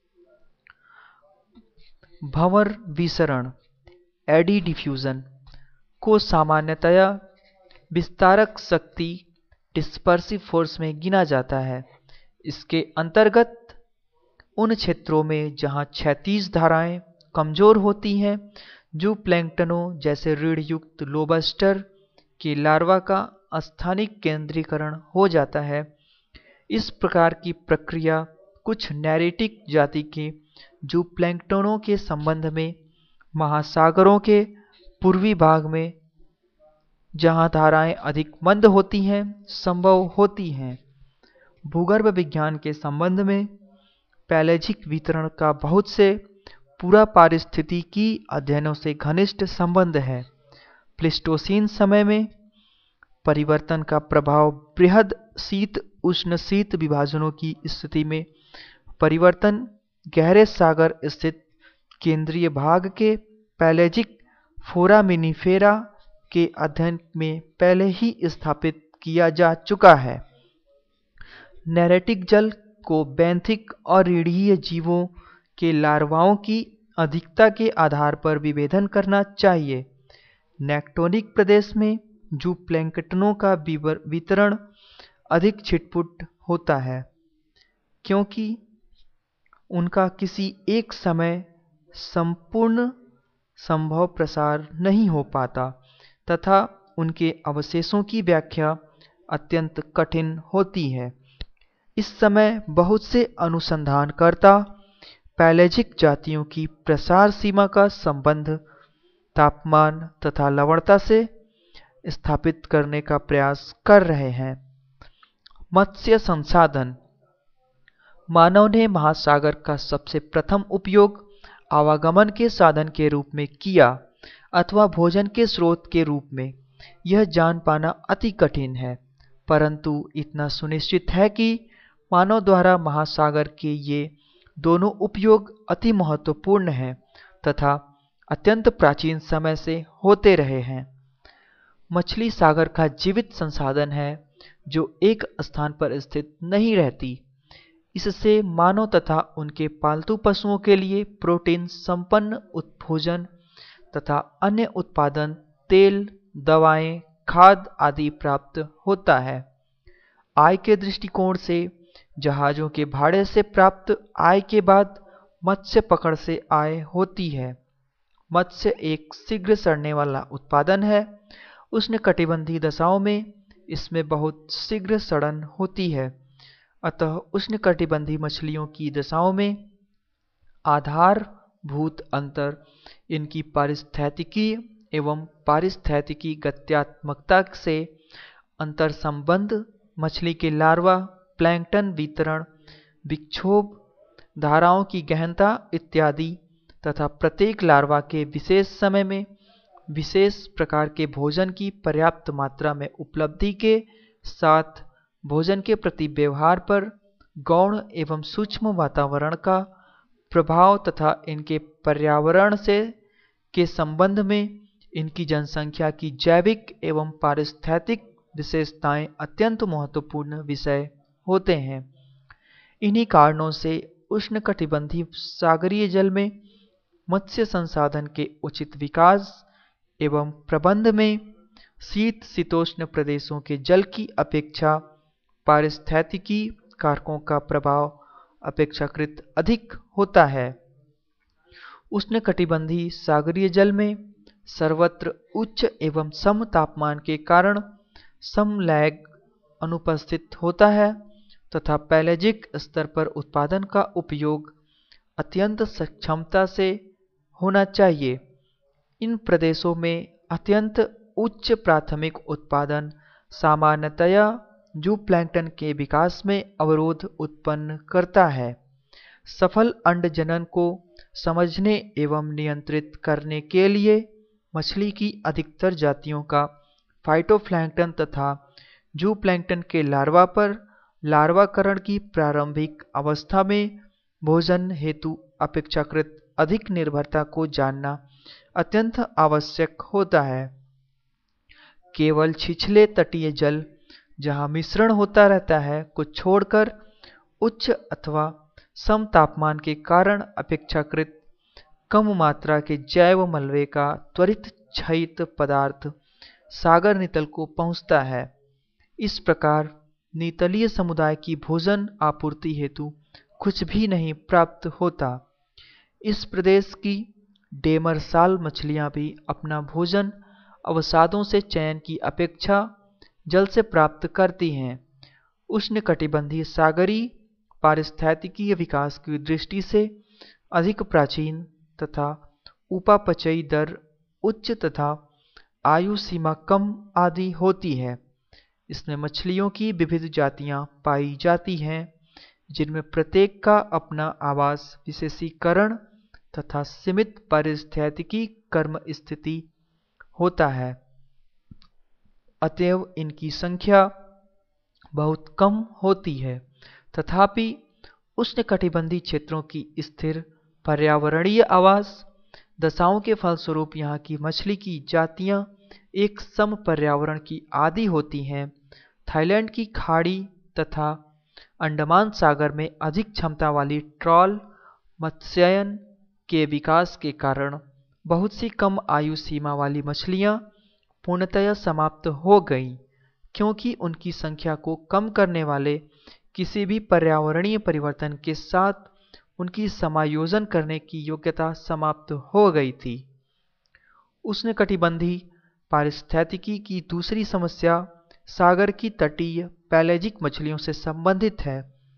भंवर विसरण एडी डिफ्यूजन को सामान्यतया विस्तारक शक्ति डिस्पर्सिव फोर्स में गिना जाता है। इसके अंतर्गत उन क्षेत्रों में जहां क्षैतिज धाराएं कमजोर होती हैं, जूप्लैंक्टनों जैसे रीढ़ युक्त लोबस्टर के लार्वा का स्थानिक केंद्रीकरण हो जाता है। इस प्रकार की प्रक्रिया कुछ नैरेटिक जाति के जूप्लैंक्टनों के संबंध में महासागरों के पूर्वी भाग में जहां धाराएं अधिक मंद होती हैं संभव होती हैं। भूगर्भ विज्ञान के संबंध में पैलेजिक वितरण का बहुत से पूरा पारिस्थितिकी अध्ययनों से घनिष्ठ संबंध है। प्लीस्टोसीन समय में परिवर्तन का प्रभाव बृहद शीत उष्ण शीत विभाजनों की स्थिति में परिवर्तन गहरे सागर स्थित केंद्रीय भाग के पैलेजिक फोरामिनिफेरा के अध्ययन में पहले ही स्थापित किया जा चुका है। नैरेटिक जल को बेंथिक और रीढ़ीय जीवों के लार्वाओं की अधिकता के आधार पर विभेदन करना चाहिए। नेक्टोनिक प्रदेश में जूप्लैंक्टनों का वितरण अधिक छिटपुट होता है, क्योंकि उनका किसी एक समय संपूर्ण संभव प्रसार नहीं हो पाता तथा उनके अवशेषों की व्याख्या अत्यंत कठिन होती है। इस समय बहुत से अनुसंधानकर्ता पैलेजिक जातियों की प्रसार सीमा का संबंध तापमान तथा लवणता से स्थापित करने का प्रयास कर रहे हैं। मत्स्य संसाधन मानव ने महासागर का सबसे प्रथम उपयोग आवागमन के साधन के रूप में किया। अथवा भोजन के स्रोत के रूप में, यह जान पाना अति कठिन है। परंतु इतना सुनिश्चित है कि मानव द्वारा महासागर के ये दोनों उपयोग अति महत्वपूर्ण हैं तथा अत्यंत प्राचीन समय से होते रहे हैं। मछली सागर का जीवित संसाधन है जो एक स्थान पर स्थित नहीं रहती। इससे मानव तथा उनके पालतू पशुओं के लिए प्रोटीन संपन्न भोजन तथा अन्य उत्पादन, तेल, दवाएं, खाद आदि प्राप्त होता है। आय के दृष्टिकोण से जहाजों के भाड़े से प्राप्त आय के बाद मत्स्य पकड़ से आय होती है। मत्स्य एक शीघ्र सड़ने वाला उत्पादन है। उष्णकटिबंधीय दशाओं में इसमें बहुत शीघ्र सड़न होती है। अतः उष्णकटिबंधीय मछलियों की दशाओं में आधारभूत अंतर इनकी पारिस्थितिकी एवं पारिस्थितिकी गत्यात्मकता से अंतर संबंध, मछली के लार्वा, प्लैंकटन वितरण, विक्षोभ, धाराओं की गहनता इत्यादि तथा प्रत्येक लार्वा के विशेष समय में विशेष प्रकार के भोजन की पर्याप्त मात्रा में उपलब्धि के साथ भोजन के प्रति व्यवहार पर गौण एवं सूक्ष्म वातावरण का प्रभाव तथा इनके पर्यावरण से के संबंध में इनकी जनसंख्या की जैविक एवं पारिस्थितिक विशेषताएं अत्यंत महत्वपूर्ण विषय होते हैं। इन्हीं कारणों से उष्णकटिबंधीय सागरीय जल में मत्स्य संसाधन के उचित विकास एवं प्रबंध में शीत शीतोष्ण प्रदेशों के जल की अपेक्षा पारिस्थितिकी कारकों का प्रभाव अपेक्षाकृत अधिक होता है। उष्णकटिबंधीय सागरीय जल में सर्वत्र उच्च एवं सम तापमान के कारण समलैंग अनुपस्थित होता है तथा पैलेजिक स्तर पर उत्पादन का उपयोग अत्यंत सक्षमता से होना चाहिए। इन प्रदेशों में अत्यंत उच्च प्राथमिक उत्पादन सामान्यतया जूप्लैंक्टन के विकास में अवरोध उत्पन्न करता है। सफल अंड जनन को समझने एवं नियंत्रित करने के लिए मछली की अधिकतर जातियों का फाइटोप्लैंक्टन तथा जूप्लैंक्टन के लार्वा पर लार्वाकरण की प्रारंभिक अवस्था में भोजन हेतु अपेक्षाकृत अधिक निर्भरता को जानना अत्यंत आवश्यक होता है। केवल छिछले तटीय जल जहाँ मिश्रण होता रहता है को छोड़कर उच्च अथवा सम तापमान के कारण अपेक्षाकृत कम मात्रा के जैव मलबे का त्वरित क्षयित पदार्थ सागर नितल को पहुँचता है। इस प्रकार नितलीय समुदाय की भोजन आपूर्ति हेतु कुछ भी नहीं प्राप्त होता। इस प्रदेश की डेमरसाल मछलियां भी अपना भोजन अवसादों से चयन की अपेक्षा जल से प्राप्त करती हैं। उष्णकटिबंधीय सागरीय पारिस्थितिकीय विकास की दृष्टि से अधिक प्राचीन तथा उपापचयी दर उच्च तथा आयु सीमा कम आदि होती है। इसमें मछलियों की विविध जातियां पाई जाती हैं जिनमें प्रत्येक का अपना आवास विशेषीकरण तथा सीमित पारिस्थितिकी कर्म स्थिति होता है। अतएव इनकी संख्या बहुत कम होती है। तथापि उष्णकटिबंधीय क्षेत्रों की स्थिर पर्यावरणीय आवास दशाओं के फलस्वरूप यहाँ की मछली की जातियां एक सम पर्यावरण की आदि होती हैं। थाईलैंड की खाड़ी तथा अंडमान सागर में अधिक क्षमता वाली ट्रॉल मत्स्यायन के विकास के कारण बहुत सी कम आयु सीमा वाली मछलियां पूर्णतया समाप्त हो गईं, क्योंकि उनकी संख्या को कम करने वाले किसी भी पर्यावरणीय परिवर्तन के साथ उनकी समायोजन करने की योग्यता समाप्त हो गई थी। उष्णकटिबंधीय पारिस्थितिकी की दूसरी समस्या सागर की तटीय पैलेजिक मछलियों से संबंधित है।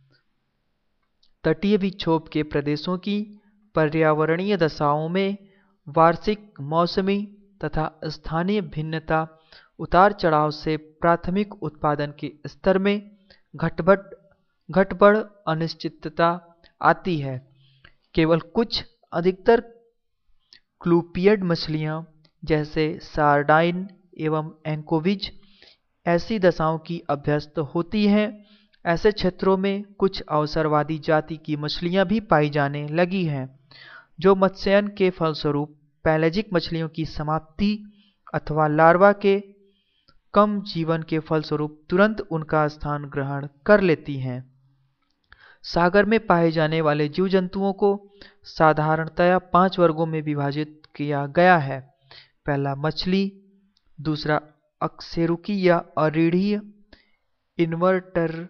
तटीय विक्षोभ के प्रदेशों की पर्यावरणीय दशाओं में वार्षिक, मौसमी तथा स्थानीय भिन्नता उतार चढ़ाव से प्राथमिक उत्पादन के स्तर में घटबढ़ घटबढ़ अनिश्चितता आती है। केवल कुछ अधिकतर क्लूपियड मछलियां जैसे सार्डाइन एवं एंकोविज ऐसी दशाओं की अभ्यस्त होती हैं। ऐसे क्षेत्रों में कुछ अवसरवादी जाति की मछलियां भी पाई जाने लगी हैं, जो मत्स्यन के फलस्वरूप पैलेजिक मछलियों की समाप्ति अथवा लार्वा के कम जीवन के फलस्वरूप तुरंत उनका स्थान ग्रहण कर लेती हैं। सागर में पाए जाने वाले जीव जंतुओं को साधारणतया पांच वर्गों में विभाजित किया गया है। पहला मछली, दूसरा अकशेरुकी या अरीढ़ीय इन्वर्टर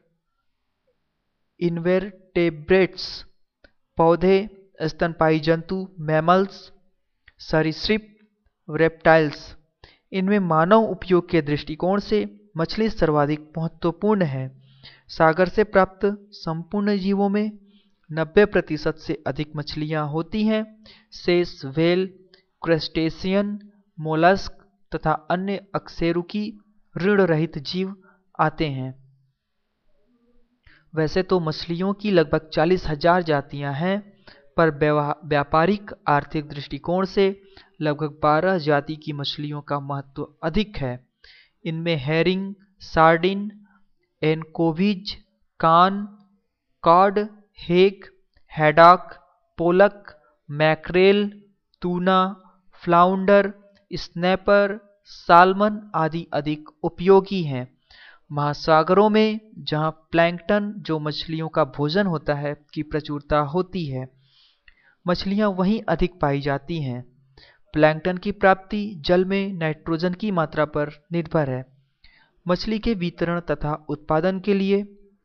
इन्वेर्टेब्रेट्स, पौधे, स्तनपायी जंतु, मैमल्स, सरीसृप, रेप्टाइल्स। इनमें मानव उपयोग के दृष्टिकोण से मछली सर्वाधिक महत्वपूर्ण है। सागर से प्राप्त संपूर्ण जीवों में नब्बे प्रतिशत से अधिक मछलियां होती हैं। शेष व्हेल, क्रस्टेशियन, मोलस्क तथा अन्य अकशेरुकी ऋण रहित जीव आते हैं। वैसे तो मछलियों की लगभग चालीस हजार जातियां हैं, पर व्यापारिक आर्थिक दृष्टिकोण से लगभग बारह जाति की मछलियों का महत्व अधिक है। इनमें हेरिंग, सार्डिन, एनकोविज, कान, cod, hake, haddock, pollock, mackerel, tuna, flounder, snapper, salmon आदि अधिक उपयोगी हैं। महासागरों में जहां प्लैंकटन, जो मछलियों का भोजन होता है, की प्रचुरता होती है, मछलियां वहीं अधिक पाई जाती हैं। प्लैंकटन की प्राप्ति जल में नाइट्रोजन की मात्रा पर निर्भर है। मछली के वितरण तथा उत्पादन के लिए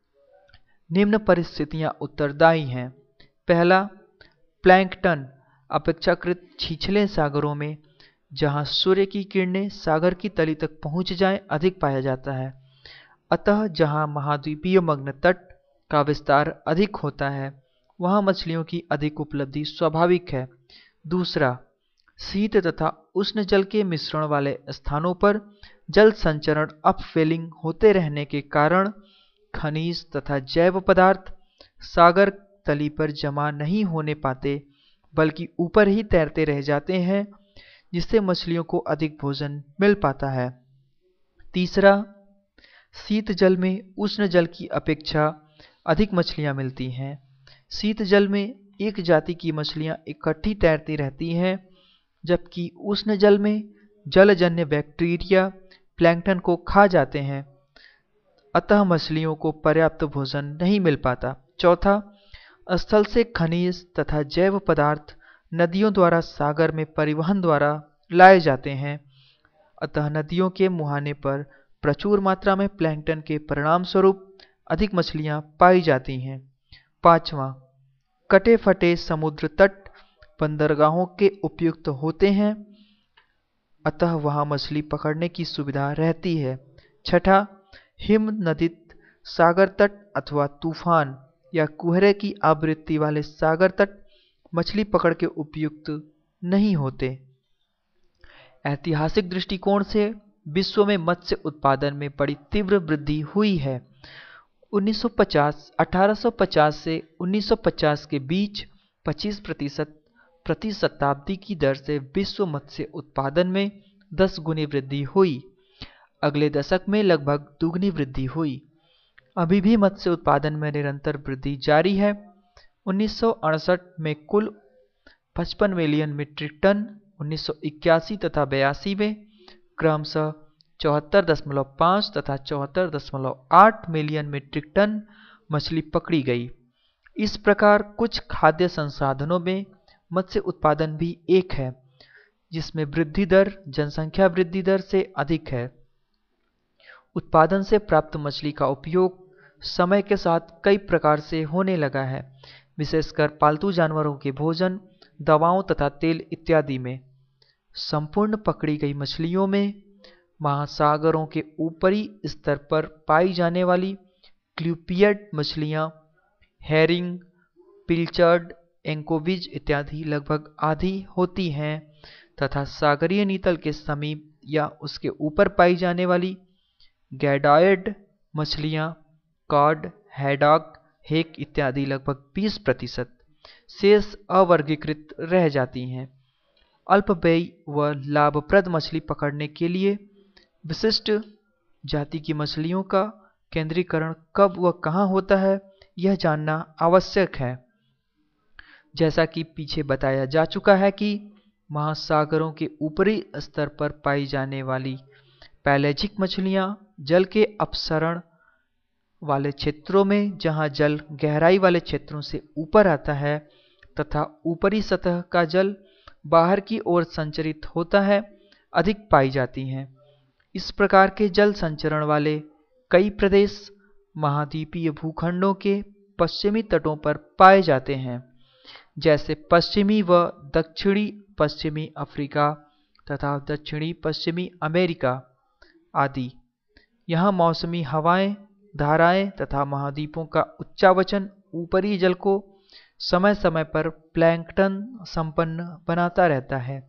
निम्न परिस्थितियां उत्तरदायी हैं। पहला, प्लैंकटन अपेक्षाकृत छिछले सागरों में, जहां सूर्य की किरणें सागर की तली तक पहुंच जाएं, अधिक पाया जाता है। अतः जहां महाद्वीपीय मग्न तट का विस्तार अधिक होता है, वहां मछलियों की अधिक उपलब्धि स्वाभाविक है। दूसरा, शीत तथा उष्ण जल के मिश्रण वाले स्थानों पर जल संचरण अपवेलिंग होते रहने के कारण खनिज तथा जैव पदार्थ सागर तली पर जमा नहीं होने पाते, बल्कि ऊपर ही तैरते रह जाते हैं, जिससे मछलियों को अधिक भोजन मिल पाता है। तीसरा, शीत जल में उष्ण जल की अपेक्षा अधिक मछलियां मिलती हैं। शीत जल में एक जाति की मछलियां इकट्ठी तैरती रहती हैं, जबकि उष्ण जल में जलजन्य बैक्टीरिया प्लैंकटन को खा जाते हैं, अतः मछलियों को पर्याप्त भोजन नहीं मिल पाता। चौथा, स्थल से खनिज तथा जैव पदार्थ नदियों द्वारा सागर में परिवहन द्वारा लाए जाते हैं, अतः नदियों के मुहाने पर प्रचुर मात्रा में प्लैंकटन के परिणाम स्वरूप अधिक मछलियां पाई जाती हैं। पांचवा, कटे फटे समुद्र तट बंदरगाहों के उपयुक्त होते हैं, अतः वहां मछली पकड़ने की सुविधा रहती है। छठा, हिमनदित सागर तट अथवा तूफान या कुहरे की आवृत्ति वाले सागर तट मछली पकड़ के उपयुक्त नहीं होते। ऐतिहासिक दृष्टिकोण से विश्व में मत्स्य उत्पादन में बड़ी तीव्र वृद्धि हुई है। उन्नीस सौ पचास अठारह सौ पचास से उन्नीस सौ पचास के बीच पच्चीस प्रतिशत प्रति शताब्दी की दर से विश्व मत्स्य उत्पादन में दस गुनी वृद्धि हुई। अगले दशक में लगभग दुगनी वृद्धि हुई। अभी भी मत्स्य उत्पादन में निरंतर वृद्धि जारी है। उन्नीस सौ अड़सठ में कुल पचपन मिलियन मीट्रिक टन, उन्नीस सौ इक्यासी तथा बयासी में क्रमशः चौहत्तर दशमलव पाँच तथा चौहत्तर दशमलव आठ मिलियन मीट्रिक टन मछली पकड़ी गई। इस प्रकार कुछ खाद्य संसाधनों में मत्स्य उत्पादन भी एक है, जिसमें वृद्धि दर जनसंख्या वृद्धि दर से अधिक है। उत्पादन से प्राप्त मछली का उपयोग समय के साथ कई प्रकार से होने लगा है, विशेषकर पालतू जानवरों के भोजन, दवाओं तथा तेल इत्यादि में। संपूर्ण पकड़ी गई मछलियों में महासागरों के ऊपरी स्तर पर पाई जाने वाली क्ल्यूपियड मछलियां, हेरिंग, पिल्चर्ड, एंकोविज इत्यादि लगभग आधी होती हैं, तथा सागरीय नीतल के समीप या उसके ऊपर पाई जाने वाली गैडॉयड मछलियां, कॉड, हैडॉक, हेक इत्यादि लगभग बीस प्रतिशत शेष अवर्गीकृत रह जाती हैं। अल्पव्ययी व लाभप्रद मछली पकड़ने के लिए विशिष्ट जाति की मछलियों का केंद्रीकरण कब व कहाँ होता है, यह जानना आवश्यक है। जैसा कि पीछे बताया जा चुका है कि महासागरों के ऊपरी स्तर पर पाई जाने वाली पैलेजिक मछलियाँ जल के अपसरण वाले क्षेत्रों में, जहाँ जल गहराई वाले क्षेत्रों से ऊपर आता है तथा ऊपरी सतह का जल बाहर की ओर संचरित होता है, अधिक पाई जाती हैं। इस प्रकार के जल संचरण वाले कई प्रदेश महाद्वीपीय भूखंडों के पश्चिमी तटों पर पाए जाते हैं, जैसे पश्चिमी व दक्षिणी पश्चिमी अफ्रीका तथा दक्षिणी पश्चिमी अमेरिका आदि। यहाँ मौसमी हवाएं, धाराएं तथा महाद्वीपों का उच्चावचन ऊपरी जल को समय समय पर प्लैंकटन संपन्न बनाता रहता है।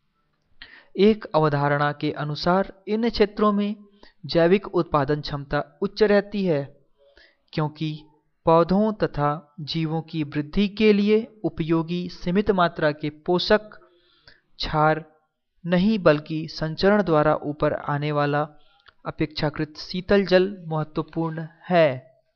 एक अवधारणा के अनुसार इन क्षेत्रों में जैविक उत्पादन क्षमता उच्च रहती है, क्योंकि पौधों तथा जीवों की वृद्धि के लिए उपयोगी सीमित मात्रा के पोषक क्षार नहीं बल्कि संचरण द्वारा ऊपर आने वाला अपेक्षाकृत शीतल जल महत्वपूर्ण है।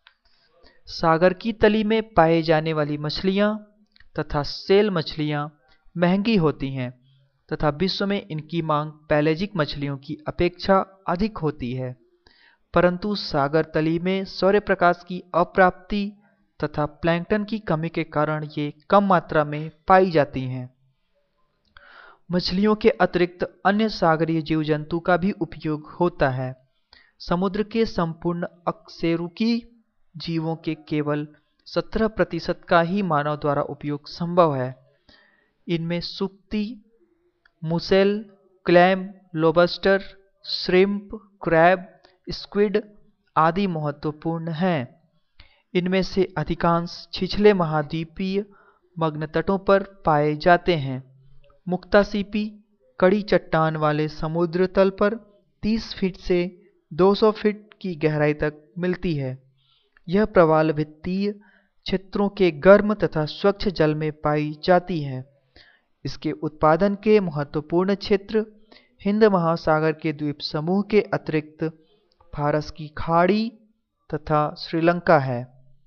सागर की तली में पाए जाने वाली मछलियाँ तथा सेल मछलियाँ महंगी होती हैं तथा विश्व में इनकी मांग पैलेजिक मछलियों की अपेक्षा अधिक होती है, परंतु सागर तली में सौर्य प्रकाश की अप्राप्ति तथा प्लैंकटन की कमी के कारण ये कम मात्रा में पाई जाती हैं। मछलियों के अतिरिक्त अन्य सागरीय जीव जंतु का भी उपयोग होता है। समुद्र के संपूर्ण अकशेरुकी जीवों के केवल सत्रह प्रतिशत का ही मानव द्वारा उपयोग संभव है। इनमें सुक्ति, mussel, clam, lobster, shrimp, crab, squid आदि महत्वपूर्ण हैं। इनमें से अधिकांश छिछले महाद्वीपीय मग्न तटों पर पाए जाते हैं। मुक्तासीपी कड़ी चट्टान वाले समुद्र तल पर तीस फीट से दो सौ फीट की गहराई तक मिलती है। यह प्रवाल भित्तीय क्षेत्रों के गर्म तथा स्वच्छ जल में पाई जाती है। इसके उत्पादन के महत्वपूर्ण क्षेत्र हिंद महासागर के द्वीप समूह के अतिरिक्त फारस की खाड़ी तथा श्रीलंका है।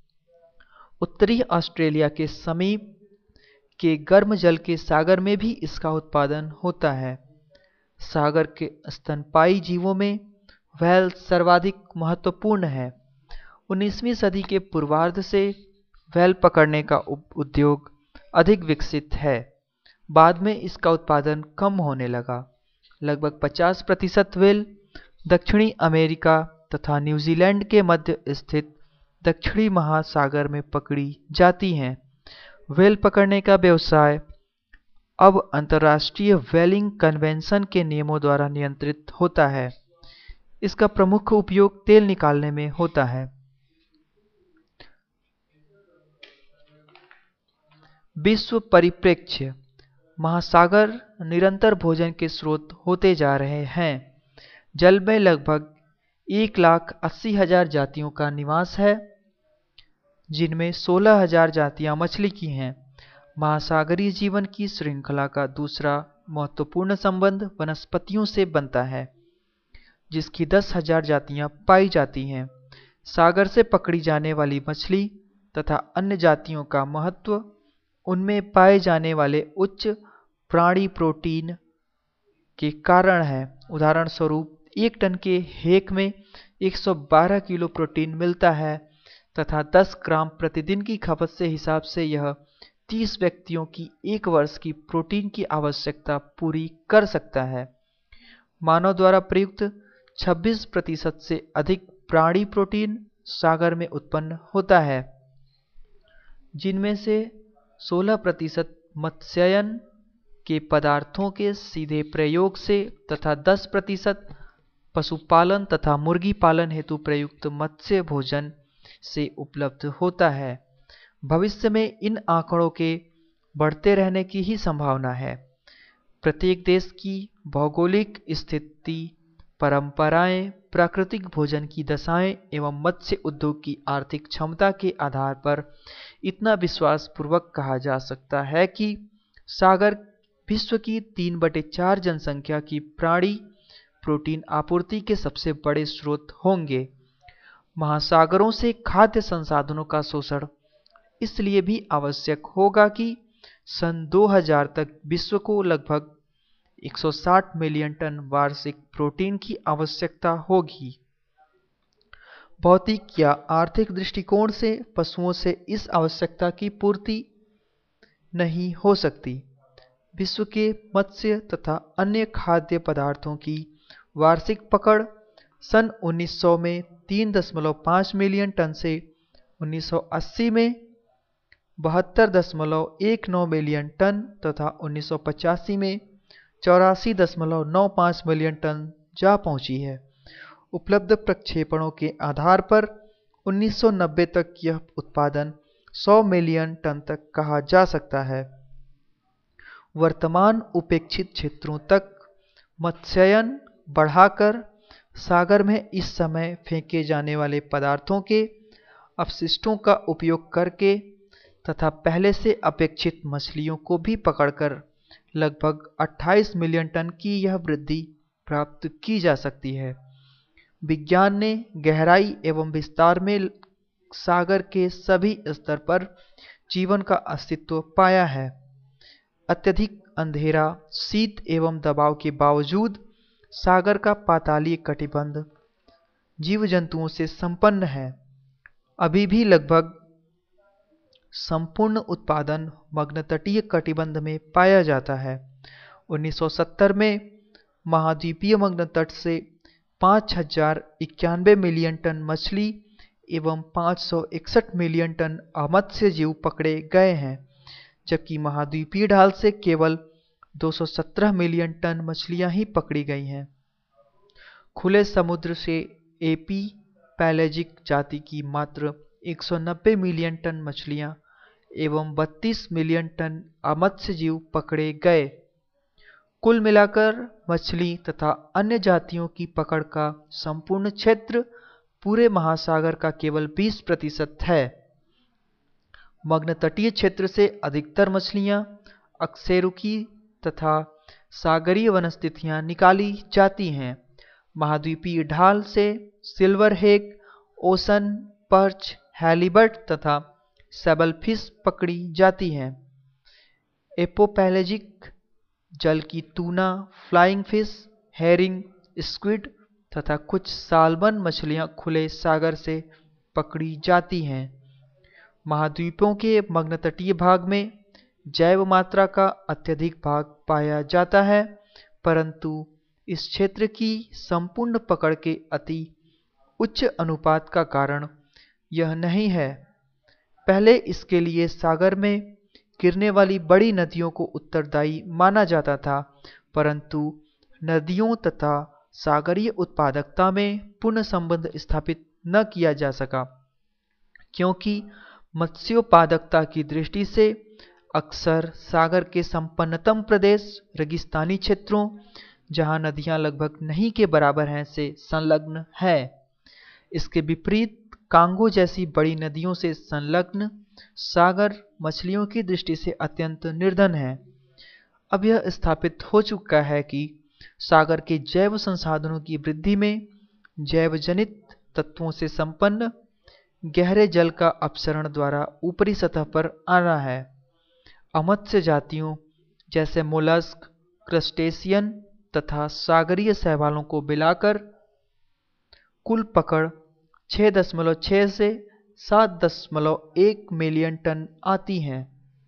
उत्तरी ऑस्ट्रेलिया के समीप के गर्म जल के सागर में भी इसका उत्पादन होता है। सागर के स्तनपायी जीवों में व्हेल सर्वाधिक महत्वपूर्ण है। उन्नीसवीं सदी के पूर्वार्ध से व्हेल पकड़ने का उद्योग अधिक विकसित है। बाद में इसका उत्पादन कम होने लगा। लगभग पचास प्रतिशत व्हेल दक्षिणी अमेरिका तथा न्यूजीलैंड के मध्य स्थित दक्षिणी महासागर में पकड़ी जाती हैं। व्हेल पकड़ने का व्यवसाय अब अंतर्राष्ट्रीय व्हेलिंग कन्वेंशन के नियमों द्वारा नियंत्रित होता है। इसका प्रमुख उपयोग तेल निकालने में होता है। विश्व परिप्रेक्ष्य। महासागर निरंतर भोजन के स्रोत होते जा रहे हैं। जल में लगभग एक लाख अस्सी हजार जातियों का निवास है, जिनमें सोलह हजार जातियां मछली की हैं। महासागरीय जीवन की श्रृंखला का दूसरा महत्वपूर्ण संबंध वनस्पतियों से बनता है, जिसकी दस हजार जातियां पाई जाती हैं। सागर से पकड़ी जाने वाली मछली तथा अन्य जातियों का महत्व उनमें पाए जाने वाले उच्च प्राणी प्रोटीन के कारण है। उदाहरण स्वरूप एक टन के हेक में एक सौ बारह किलो प्रोटीन मिलता है तथा दस ग्राम प्रतिदिन की खपत से हिसाब से यह तीस व्यक्तियों की एक वर्ष की प्रोटीन की आवश्यकता पूरी कर सकता है। मानव द्वारा प्रयुक्त छब्बीस प्रतिशत से अधिक प्राणी प्रोटीन सागर में उत्पन्न होता है, जिनमें से सोलह प्रतिशत मत्स्ययन के पदार्थों के सीधे प्रयोग से तथा दस प्रतिशत पशुपालन तथा मुर्गी पालन हेतु प्रयुक्त मत्स्य भोजन से उपलब्ध होता है। भविष्य में इन आंकड़ों के बढ़ते रहने की ही संभावना है। प्रत्येक देश की भौगोलिक स्थिति, परंपराएं, प्राकृतिक भोजन की दशाएं एवं मत्स्य उद्योग की आर्थिक क्षमता के आधार पर इतना विश्वास पूर्वक कहा जा सकता है कि सागर विश्व की तीन बटे चार जनसंख्या की प्राणी प्रोटीन आपूर्ति के सबसे बड़े स्रोत होंगे। महासागरों से खाद्य संसाधनों का शोषण इसलिए भी आवश्यक होगा कि सन दो हज़ार तक विश्व को लगभग एक सौ साठ मिलियन टन वार्षिक प्रोटीन की आवश्यकता होगी। भौतिक या आर्थिक दृष्टिकोण से पशुओं से इस आवश्यकता की पूर्ति नहीं हो सकती। विश्व के मत्स्य तथा अन्य खाद्य पदार्थों की वार्षिक पकड़ सन उन्नीस सौ में तीन दशमलव पाँच मिलियन टन से उन्नीस सौ अस्सी में बहत्तर दशमलव एक नौ मिलियन टन तथा उन्नीस सौ पचासी में चौरासी दशमलव नौ पाँच मिलियन टन जा पहुंची है। उपलब्ध प्रक्षेपणों के आधार पर उन्नीस सौ नब्बे तक यह उत्पादन सौ मिलियन टन तक कहा जा सकता है। वर्तमान उपेक्षित क्षेत्रों तक मत्स्ययन बढ़ाकर सागर में इस समय फेंके जाने वाले पदार्थों के अपशिष्टों का उपयोग करके तथा पहले से अपेक्षित मछलियों को भी पकड़कर लगभग अट्ठाईस मिलियन टन की यह वृद्धि प्राप्त की जा सकती है। विज्ञान ने गहराई एवं विस्तार में सागर के सभी स्तर पर जीवन का अस्तित्व पाया है। अत्यधिक अंधेरा, शीत एवं दबाव के बावजूद सागर का पातालीय कटिबंध जीव जंतुओं से संपन्न है। अभी भी लगभग संपूर्ण उत्पादन मग्नतटीय कटिबंध में पाया जाता है। उन्नीस सौ सत्तर में महाद्वीपीय मग्नतट से पाँच हजार इक्यानवे मिलियन टन मछली एवं पाँच सौ इकसठ मिलियन टन अमत्स्य जीव पकड़े गए हैं, जबकि महाद्वीपीय ढाल से केवल दो सौ सत्रह मिलियन टन मछलियां ही पकड़ी गई हैं। खुले समुद्र से एपी पैलेजिक जाति की मात्र एक सौ नब्बे मिलियन टन मछलियां एवं बत्तीस मिलियन टन अमत्स्य जीव पकड़े गए। कुल मिलाकर मछली तथा अन्य जातियों की पकड़ का संपूर्ण क्षेत्र पूरे महासागर का केवल बीस प्रतिशत है। मग्नतटीय क्षेत्र से अधिकतर मछलियां अकशेरुकी तथा सागरीय वनस्पतियां निकाली जाती हैं। महाद्वीपीय ढाल से silver hake, ocean perch, halibut तथा सेबलफिश पकड़ी जाती हैं। एपोपैलेजिक जल की tuna, flying fish, herring, squid तथा कुछ सालमन मछलियां खुले सागर से पकड़ी जाती हैं। महाद्वीपों के मग्नतटीय भाग में जैव मात्रा का अत्यधिक भाग पाया जाता है, परंतु इस क्षेत्र की संपूर्ण पकड़ के अति उच्च अनुपात का कारण यह नहीं है। पहले इसके लिए सागर में गिरने वाली बड़ी नदियों को उत्तरदायी माना जाता था, परंतु नदियों तथा सागरीय उत्पादकता में पुनः संबंध स्थापित न किया जा सका, क्योंकि मत्स्योत्पादकता की दृष्टि से अक्सर सागर के संपन्नतम प्रदेश रेगिस्तानी क्षेत्रों, जहां नदियां लगभग नहीं के बराबर हैं, से संलग्न है। इसके विपरीत कांगो जैसी बड़ी नदियों से संलग्न सागर मछलियों की दृष्टि से अत्यंत निर्धन है। अब यह स्थापित हो चुका है कि सागर के जैव संसाधनों की वृद्धि में जैव जनित तत्वों से संपन्न गहरे जल का अपसरण द्वारा ऊपरी सतह पर आना है। अमत्स्य जातियों जैसे मोलस्क, क्रस्टेशियन तथा सागरीय शैवालों को मिलाकर कुल पकड़ छह दशमलव छह से सात दशमलव एक मिलियन टन आती हैं,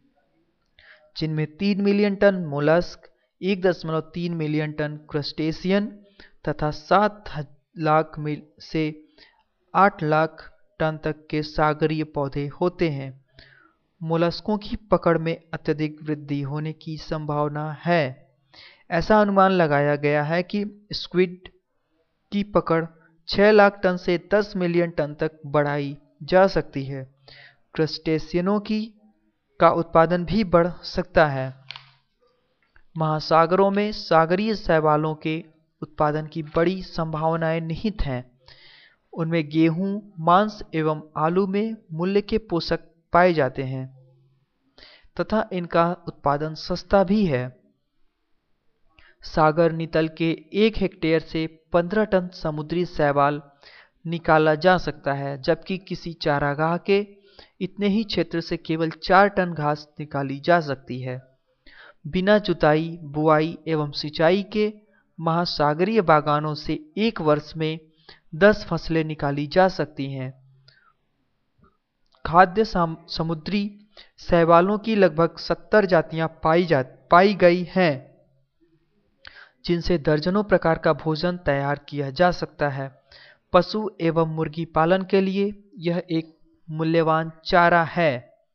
जिनमें तीन मिलियन टन मोलस्क, एक दशमलव तीन मिलियन टन क्रस्टेशियन तथा सात लाख से आठ लाख टन तक के सागरीय पौधे होते हैं। मोलस्कों की पकड़ में अत्यधिक वृद्धि होने की संभावना है। ऐसा अनुमान लगाया गया है कि स्क्विड की पकड़ छह लाख टन से दस मिलियन टन तक बढ़ाई जा सकती है। क्रस्टेशियनों की का उत्पादन भी बढ़ सकता है। महासागरों में सागरीय शैवालों के उत्पादन की बड़ी संभावनाएं निहित हैं। उनमें गेहूं, मांस एवं आलू में मूल्य के पोषक पाए जाते हैं तथा इनका उत्पादन सस्ता भी है। सागर नीतल के एक हेक्टेयर से पंद्रह टन समुद्री शैवाल निकाला जा सकता है, जबकि किसी चारागाह के इतने ही क्षेत्र से केवल चार टन घास निकाली जा सकती है। बिना जुताई, बुआई एवं सिंचाई के महासागरीय बागानों से एक वर्ष में दस फसलें निकाली जा सकती हैं। खाद्य समुद्री शैवालों की लगभग सत्तर जातियां पाई जा पाई गई हैं, जिनसे दर्जनों प्रकार का भोजन तैयार किया जा सकता है। पशु एवं मुर्गी पालन के लिए यह एक मूल्यवान चारा है।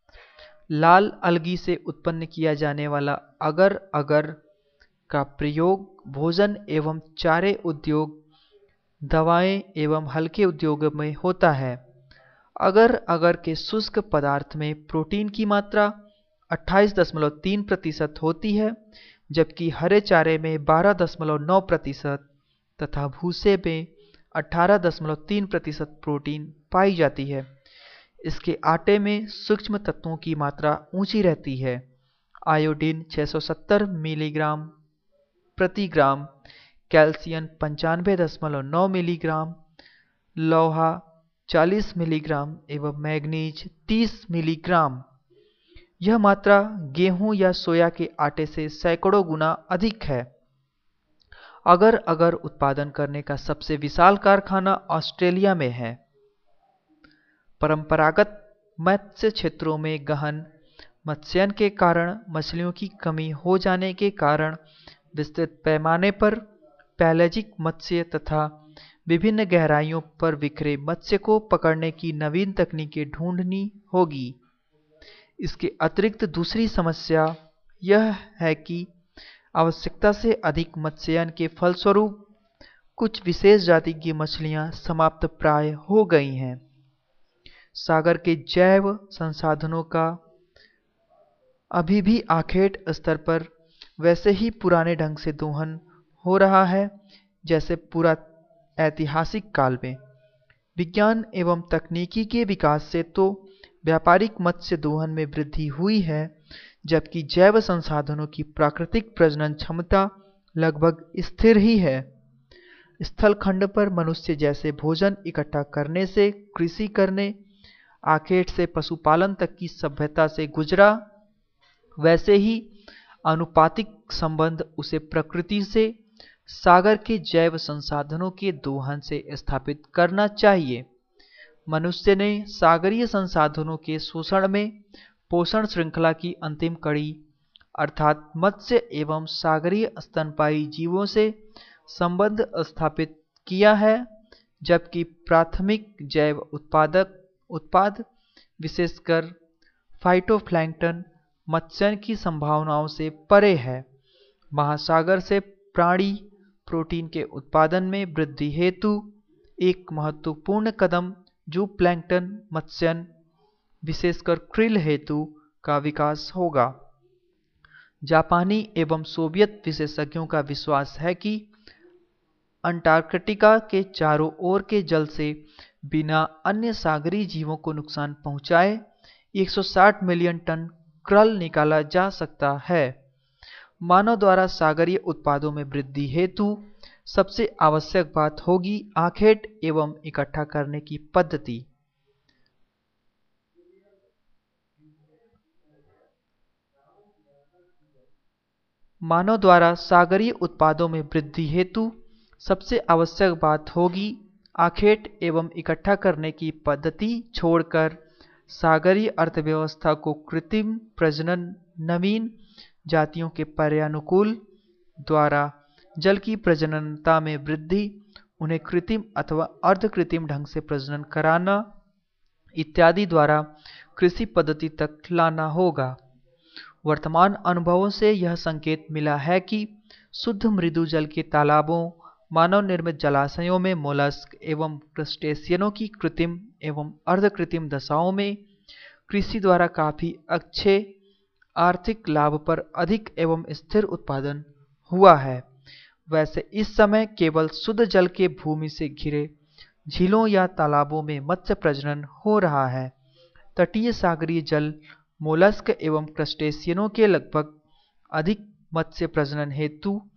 लाल अलगी से उत्पन्न किया जाने वाला अगर अगर का प्रयोग भोजन एवं चारे उद्योग, दवाएं एवं हल्के उद्योगों में होता है। अगर अगर के शुष्क पदार्थ में प्रोटीन की मात्रा अट्ठाईस दशमलव तीन प्रतिशत होती है, जबकि हरे चारे में बारह दशमलव नौ प्रतिशत तथा भूसे में अठारह दशमलव तीन प्रतिशत प्रोटीन पाई जाती है। इसके आटे में सूक्ष्म तत्वों की मात्रा ऊंची रहती है। आयोडीन छह सौ सत्तर मिलीग्राम प्रति ग्राम, कैल्शियम पंचानवे दशमलव नौ मिलीग्राम, लोहा चालीस मिलीग्राम एवं मैग्नीज तीस मिलीग्राम। यह मात्रा गेहूं या सोया के आटे से सैकड़ों गुना अधिक है। अगर अगर उत्पादन करने का सबसे विशाल कारखाना ऑस्ट्रेलिया में है। परंपरागत मत्स्य क्षेत्रों में गहन मत्स्यन के कारण मछलियों की कमी हो जाने के कारण विस्तृत पैमाने पर पैलेजिक मत्स्य तथा विभिन्न गहराइयों पर बिखरे मत्स्य को पकड़ने की नवीन तकनीकें ढूंढनी होगी। इसके अतिरिक्त दूसरी समस्या यह है कि आवश्यकता से अधिक मत्स्यन के फलस्वरूप कुछ विशेष जाति की मछलियां समाप्त प्राय हो गई हैं। सागर के जैव संसाधनों का अभी भी आखेट स्तर पर वैसे ही पुराने ढंग से दोहन हो रहा है जैसे पूरा ऐतिहासिक काल में। विज्ञान एवं तकनीकी के विकास से तो व्यापारिक मत्स्य दोहन में वृद्धि हुई है, जबकि जैव संसाधनों की प्राकृतिक प्रजनन क्षमता लगभग स्थिर ही है। स्थल खंड पर मनुष्य जैसे भोजन इकट्ठा करने से कृषि करने, आखेट से पशुपालन तक की सभ्यता से गुजरा, वैसे ही अनुपातिक संबंध उसे प्रकृति से सागर के जैव संसाधनों के दोहन से स्थापित करना चाहिए। मनुष्य ने सागरीय संसाधनों के शोषण में पोषण श्रृंखला की अंतिम कड़ी अर्थात मत्स्य एवं सागरीय स्तनपायी जीवों से संबंध स्थापित किया है, जबकि प्राथमिक जैव उत्पादक उत्पाद विशेषकर फाइटोप्लैंक्टन मत्स्यन की संभावनाओं से परे है। महासागर से प्राणी प्रोटीन के उत्पादन में वृद्धि हेतु एक महत्वपूर्ण कदम जू प्लैंक्टन मत्स्यन विशेषकर krill हेतु का विकास होगा। जापानी एवं सोवियत विशेषज्ञों का विश्वास है कि अंटार्कटिका के चारों ओर के जल से बिना अन्य सागरीय जीवों को नुकसान पहुंचाए एक सौ साठ मिलियन टन krill निकाला जा सकता है। मानव द्वारा सागरीय उत्पादों में वृद्धि हेतु सबसे आवश्यक बात होगी आखेट एवं इकट्ठा करने की पद्धति। मानव द्वारा सागरीय उत्पादों में वृद्धि हेतु सबसे आवश्यक बात होगी आखेट एवं इकट्ठा करने की पद्धति छोड़कर सागरीय अर्थव्यवस्था को कृत्रिम प्रजनन, नवीन जातियों के पर्यानुकूल द्वारा जल की प्रजननता में वृद्धि, उन्हें कृत्रिम अथवा अर्धकृत्रिम ढंग से प्रजनन कराना इत्यादि द्वारा कृषि पद्धति तक लाना होगा। वर्तमान अनुभवों से यह संकेत मिला है कि शुद्ध मृदु जल के तालाबों, मानव निर्मित जलाशयों में मोलस्क एवं क्रस्टेशियनों की कृत्रिम एवं अर्धकृत्रिम दशाओं में कृषि द्वारा काफी अच्छे आर्थिक लाभ पर अधिक एवं स्थिर उत्पादन हुआ है। वैसे इस समय केवल शुद्ध जल के भूमि से घिरे झीलों या तालाबों में मत्स्य प्रजनन हो रहा है। तटीय सागरीय जल मोलस्क एवं क्रस्टेशियनों के लगभग अधिक मत्स्य प्रजनन हेतु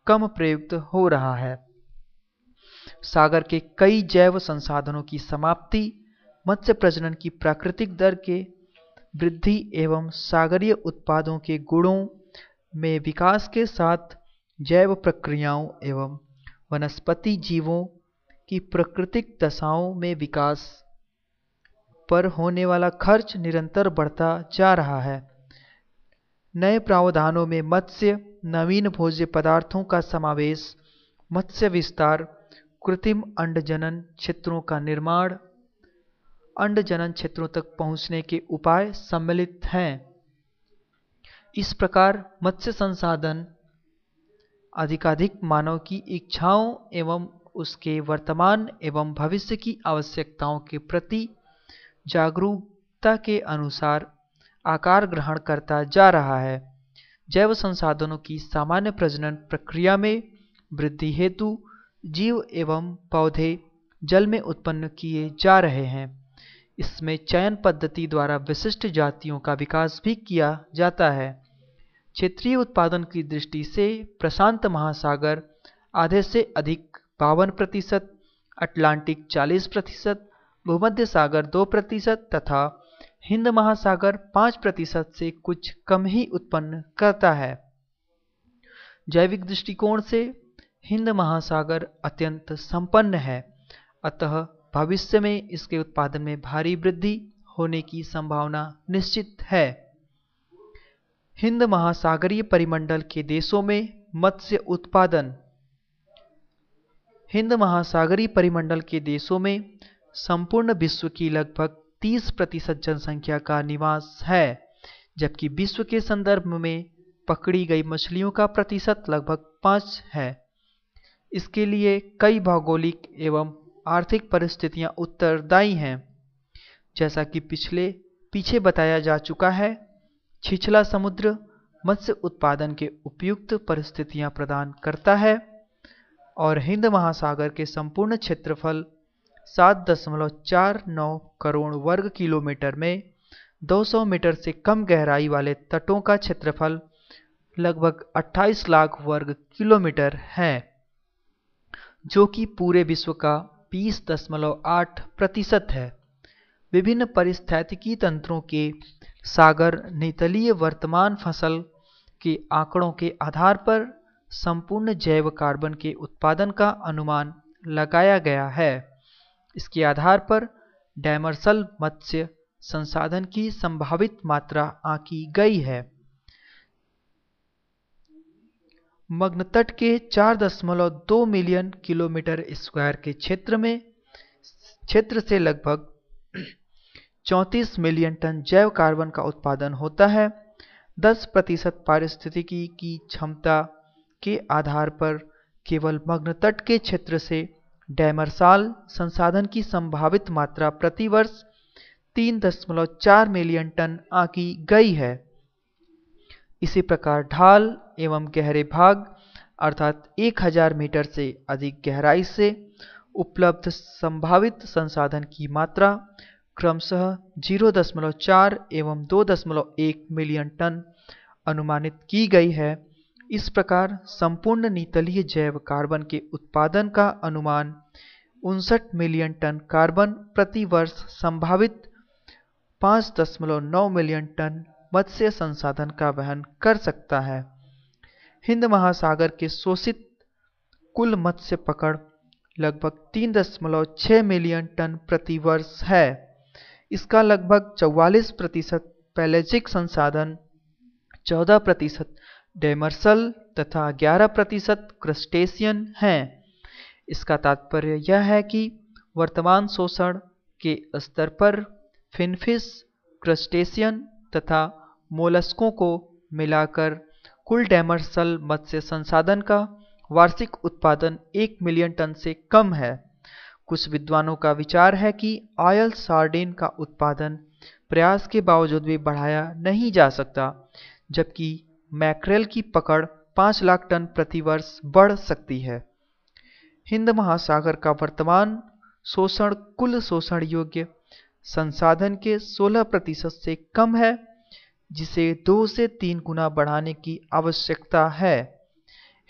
कम प्रयुक्त हो रहा है। सागर के कई जैव संसाधनों की समाप्ति, मत्स्य प्रजनन की प्राकृतिक दर के वृद्धि एवं सागरीय उत्पादों के गुणों में विकास के साथ जैव प्रक्रियाओं एवं वनस्पति जीवों की प्राकृतिक दशाओं में विकास पर होने वाला खर्च निरंतर बढ़ता जा रहा है। नए प्रावधानों में मत्स्य नवीन भोज्य पदार्थों का समावेश, मत्स्य विस्तार, कृत्रिम अंडजनन क्षेत्रों का निर्माण, अंडजनन क्षेत्रों तक पहुंचने के उपाय सम्मिलित हैं। इस प्रकार मत्स्य संसाधन अधिकाधिक मानव की इच्छाओं एवं उसके वर्तमान एवं भविष्य की आवश्यकताओं के प्रति जागरूकता के अनुसार आकार ग्रहण करता जा रहा है। जैव संसाधनों की सामान्य प्रजनन प्रक्रिया में वृद्धि हेतु जीव एवं पौधे जल में उत्पन्न किए जा रहे हैं। इसमें चयन पद्धति द्वारा विशिष्ट जातियों का विकास भी किया जाता है। क्षेत्रीय उत्पादन की दृष्टि से प्रशांत महासागर आधे से अधिक बावन प्रतिशत, अटलांटिक चालीस प्रतिशत, भूमध्य सागर दो प्रतिशत तथा हिंद महासागर पाँच प्रतिशत से कुछ कम ही उत्पन्न करता है। जैविक दृष्टिकोण से हिंद महासागर अत्यंत संपन्न है, अतः भविष्य में इसके उत्पादन में भारी वृद्धि होने की संभावना निश्चित है। हिंद महासागरीय परिमंडल के देशों में मत्स्य उत्पादन। हिंद महासागरीय परिमंडल के देशों में संपूर्ण विश्व की लगभग तीस प्रतिशत जनसंख्या का निवास है, जबकि विश्व के संदर्भ में पकड़ी गई मछलियों का प्रतिशत लगभग पाँच है। इसके लिए कई भौगोलिक एवं आर्थिक परिस्थितियां उत्तरदायी हैं। जैसा कि पिछले पीछे बताया जा चुका है, छिछला समुद्र मत्स्य उत्पादन के उपयुक्त परिस्थितियां प्रदान करता है और हिंद महासागर के संपूर्ण क्षेत्रफल सात दशमलव चार नौ करोड़ वर्ग किलोमीटर में दो सौ मीटर से कम गहराई वाले तटों का क्षेत्रफल लगभग अट्ठाईस लाख वर्ग किलोमीटर है, जो कि पूरे विश्व का बीस दशमलव आठ प्रतिशत है। विभिन्न पारिस्थितिकी तंत्रों के सागर नितलीय वर्तमान फसल के आंकड़ों के आधार पर संपूर्ण जैव कार्बन के उत्पादन का अनुमान लगाया गया है। इसके आधार पर डैमरसल मत्स्य संसाधन की संभावित मात्रा आंकी गई है। मग्नतट के चार दशमलव दो मिलियन किलोमीटर स्क्वायर के क्षेत्र में क्षेत्र से लगभग चौंतीस मिलियन टन जैव कार्बन का उत्पादन होता है। दस प्रतिशत पारिस्थितिकी की क्षमता के आधार पर केवल मग्नतट के क्षेत्र से डैमरसाल संसाधन की संभावित मात्रा प्रति वर्ष तीन दशमलव चार मिलियन टन आंकी गई है। इसी प्रकार ढाल एवं गहरे भाग अर्थात एक हज़ार मीटर से अधिक गहराई से उपलब्ध संभावित संसाधन की मात्रा क्रमशः जीरो दशमलव चार एवं दो दशमलव एक मिलियन टन अनुमानित की गई है। इस प्रकार संपूर्ण नितलीय जैव कार्बन के उत्पादन का अनुमान उनसठ मिलियन टन कार्बन प्रति वर्ष संभावित पाँच दशमलव नौ मिलियन टन मत्स्य संसाधन का वहन कर सकता है। हिंद महासागर के शोषित कुल मत्स्य पकड़ लगभग तीन दशमलव छह मिलियन टन प्रति वर्ष है। इसका लगभग चौवालीस प्रतिशत पैलेजिक संसाधन, चौदह प्रतिशत डेमरसल तथा ग्यारह प्रतिशत क्रस्टेशियन हैं। इसका तात्पर्य यह है कि वर्तमान शोषण के स्तर पर फिनफिश, क्रस्टेशियन तथा मोलस्कों को मिलाकर कुल डेमरसल मत्स्य संसाधन का वार्षिक उत्पादन एक मिलियन टन से कम है। कुछ विद्वानों का विचार है कि ऑयल सार्डिन का उत्पादन प्रयास के बावजूद भी बढ़ाया नहीं जा सकता, जबकि मैक्रेल की पकड़ पाँच लाख टन प्रति वर्ष बढ़ सकती है। हिंद महासागर का वर्तमान शोषण कुल शोषण योग्य संसाधन के सोलह प्रतिशत से कम है, जिसे दो से तीन गुना बढ़ाने की आवश्यकता है।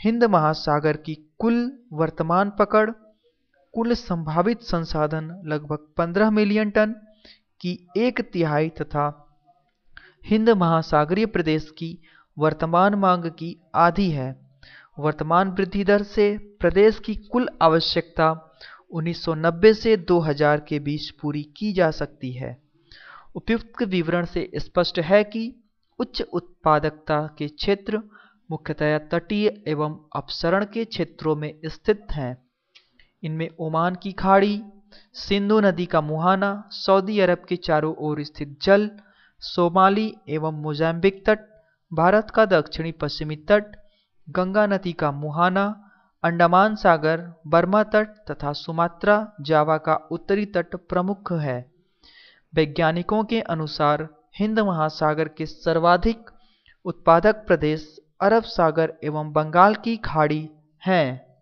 हिंद महासागर की कुल वर्तमान पकड़, कुल संभावित संसाधन लगभग पंद्रह मिलियन टन की एक तिहाई तथा हिंद महासागरीय प्रदेश की वर्तमान मांग की आधी है। वर्तमान वृद्धि दर से प्रदेश की कुल आवश्यकता उन्नीस सौ नब्बे से दो हज़ार के बीच पूरी की जा सकती है। उपयुक्त विवरण से स्पष्ट है कि उच्च उत्पादकता के क्षेत्र मुख्यतया तटीय एवं अपसरण के क्षेत्रों में स्थित हैं। इनमें ओमान की खाड़ी, सिंधु नदी का मुहाना, सऊदी अरब के चारों ओर स्थित जल, सोमाली एवं मोजाम्बिक तट, भारत का दक्षिणी पश्चिमी तट, गंगा नदी का मुहाना, अंडमान सागर, बर्मा तट तथा सुमात्रा जावा का उत्तरी तट प्रमुख है। वैज्ञानिकों के अनुसार हिंद महासागर के सर्वाधिक उत्पादक प्रदेश अरब सागर एवं बंगाल की खाड़ी हैं।